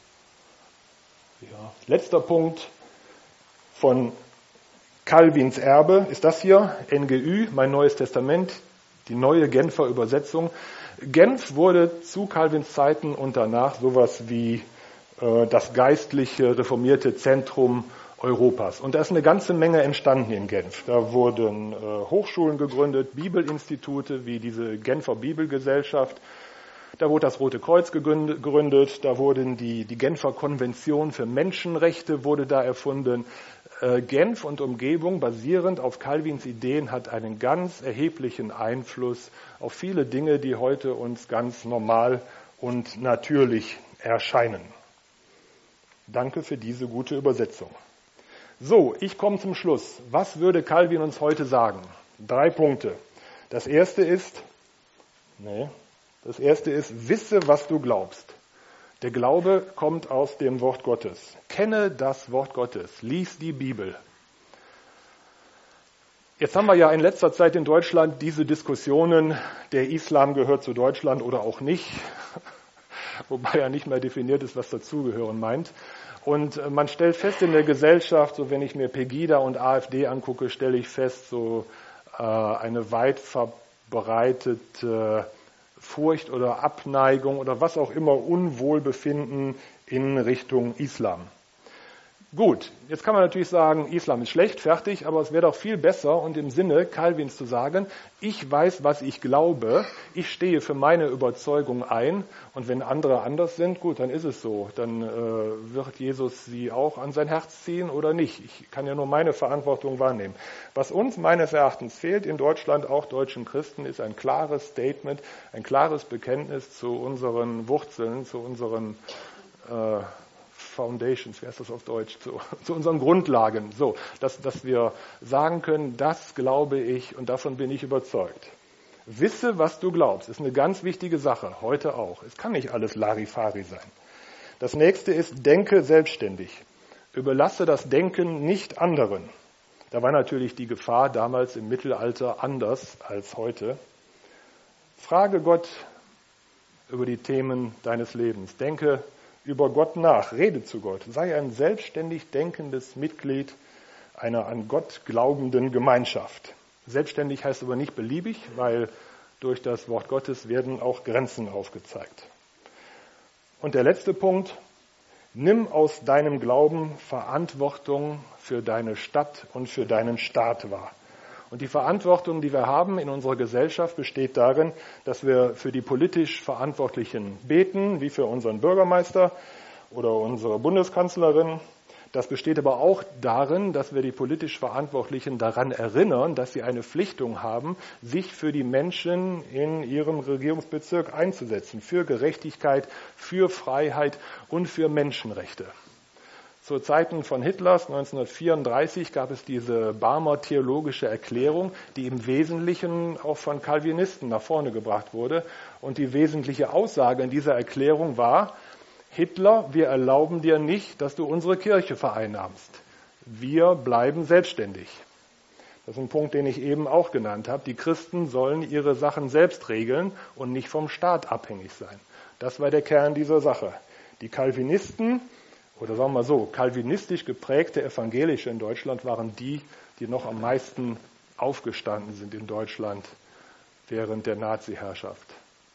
Ja, letzter Punkt von Calvins Erbe ist das hier, N G Ü, mein Neues Testament, die neue Genfer Übersetzung. Genf wurde zu Calvins Zeiten und danach sowas wie äh, das geistliche, reformierte Zentrum Europas. Und da ist eine ganze Menge entstanden in Genf. Da wurden äh, Hochschulen gegründet, Bibelinstitute wie diese Genfer Bibelgesellschaft. Da wurde das Rote Kreuz gegründet, da wurden die, die Genfer Konvention für Menschenrechte wurde da erfunden. Äh, Genf und Umgebung, basierend auf Calvins Ideen, hat einen ganz erheblichen Einfluss auf viele Dinge, die heute uns ganz normal und natürlich erscheinen. Danke für diese gute Übersetzung. So, ich komme zum Schluss. Was würde Calvin uns heute sagen? Drei Punkte. Das erste ist, nee, das erste ist, wisse, was du glaubst. Der Glaube kommt aus dem Wort Gottes. Kenne das Wort Gottes. Lies die Bibel. Jetzt haben wir ja in letzter Zeit in Deutschland diese Diskussionen, der Islam gehört zu Deutschland oder auch nicht, wobei ja nicht mehr definiert ist, was dazugehören meint. Und man stellt fest in der Gesellschaft, so wenn ich mir Pegida und AfD angucke, stelle ich fest, so äh, eine weit verbreitete Furcht oder Abneigung oder was auch immer, Unwohlbefinden in Richtung Islam. Gut, jetzt kann man natürlich sagen, Islam ist schlecht, fertig, aber es wäre doch viel besser und im Sinne Calvins zu sagen, ich weiß, was ich glaube, ich stehe für meine Überzeugung ein und wenn andere anders sind, gut, dann ist es so. Dann äh, wird Jesus sie auch an sein Herz ziehen oder nicht. Ich kann ja nur meine Verantwortung wahrnehmen. Was uns meines Erachtens fehlt in Deutschland, auch deutschen Christen, ist ein klares Statement, ein klares Bekenntnis zu unseren Wurzeln, zu unseren äh, Foundations, wie heißt das auf Deutsch, zu, zu unseren Grundlagen, so, dass, dass wir sagen können, das glaube ich und davon bin ich überzeugt. Wisse, was du glaubst, ist eine ganz wichtige Sache, heute auch. Es kann nicht alles Larifari sein. Das nächste ist, denke selbstständig. Überlasse das Denken nicht anderen. Da war natürlich die Gefahr damals im Mittelalter anders als heute. Frage Gott über die Themen deines Lebens. Denke über Gott nach, rede zu Gott, sei ein selbstständig denkendes Mitglied einer an Gott glaubenden Gemeinschaft. Selbstständig heißt aber nicht beliebig, weil durch das Wort Gottes werden auch Grenzen aufgezeigt. Und der letzte Punkt, nimm aus deinem Glauben Verantwortung für deine Stadt und für deinen Staat wahr. Und die Verantwortung, die wir haben in unserer Gesellschaft, besteht darin, dass wir für die politisch Verantwortlichen beten, wie für unseren Bürgermeister oder unsere Bundeskanzlerin, Das besteht aber auch darin, dass wir die politisch Verantwortlichen daran erinnern, dass sie eine Pflichtung haben, sich für die Menschen in ihrem Regierungsbezirk einzusetzen, für Gerechtigkeit, für Freiheit und für Menschenrechte. Zu Zeiten von Hitlers neunzehnhundertvierunddreißig gab es diese Barmer theologische Erklärung, die im Wesentlichen auch von Calvinisten nach vorne gebracht wurde. Und die wesentliche Aussage in dieser Erklärung war: Hitler, wir erlauben dir nicht, dass du unsere Kirche vereinnahmst. Wir bleiben selbstständig. Das ist ein Punkt, den ich eben auch genannt habe. Die Christen sollen ihre Sachen selbst regeln und nicht vom Staat abhängig sein. Das war der Kern dieser Sache. Die Calvinisten, oder sagen wir mal so, calvinistisch geprägte Evangelische in Deutschland waren die, die noch am meisten aufgestanden sind in Deutschland während der Nazi-Herrschaft.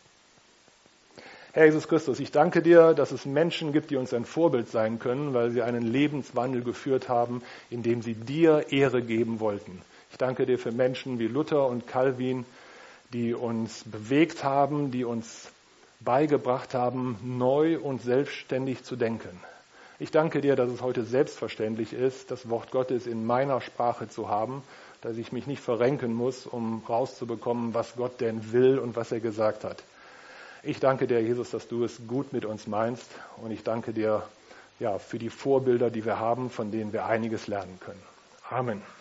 Herr Jesus Christus, ich danke dir, dass es Menschen gibt, die uns ein Vorbild sein können, weil sie einen Lebenswandel geführt haben, in dem sie dir Ehre geben wollten. Ich danke dir für Menschen wie Luther und Calvin, die uns bewegt haben, die uns beigebracht haben, neu und selbstständig zu denken. Ich danke dir, dass es heute selbstverständlich ist, das Wort Gottes in meiner Sprache zu haben, dass ich mich nicht verrenken muss, um rauszubekommen, was Gott denn will und was er gesagt hat. Ich danke dir, Jesus, dass du es gut mit uns meinst, und ich danke dir ja, für die Vorbilder, die wir haben, von denen wir einiges lernen können. Amen.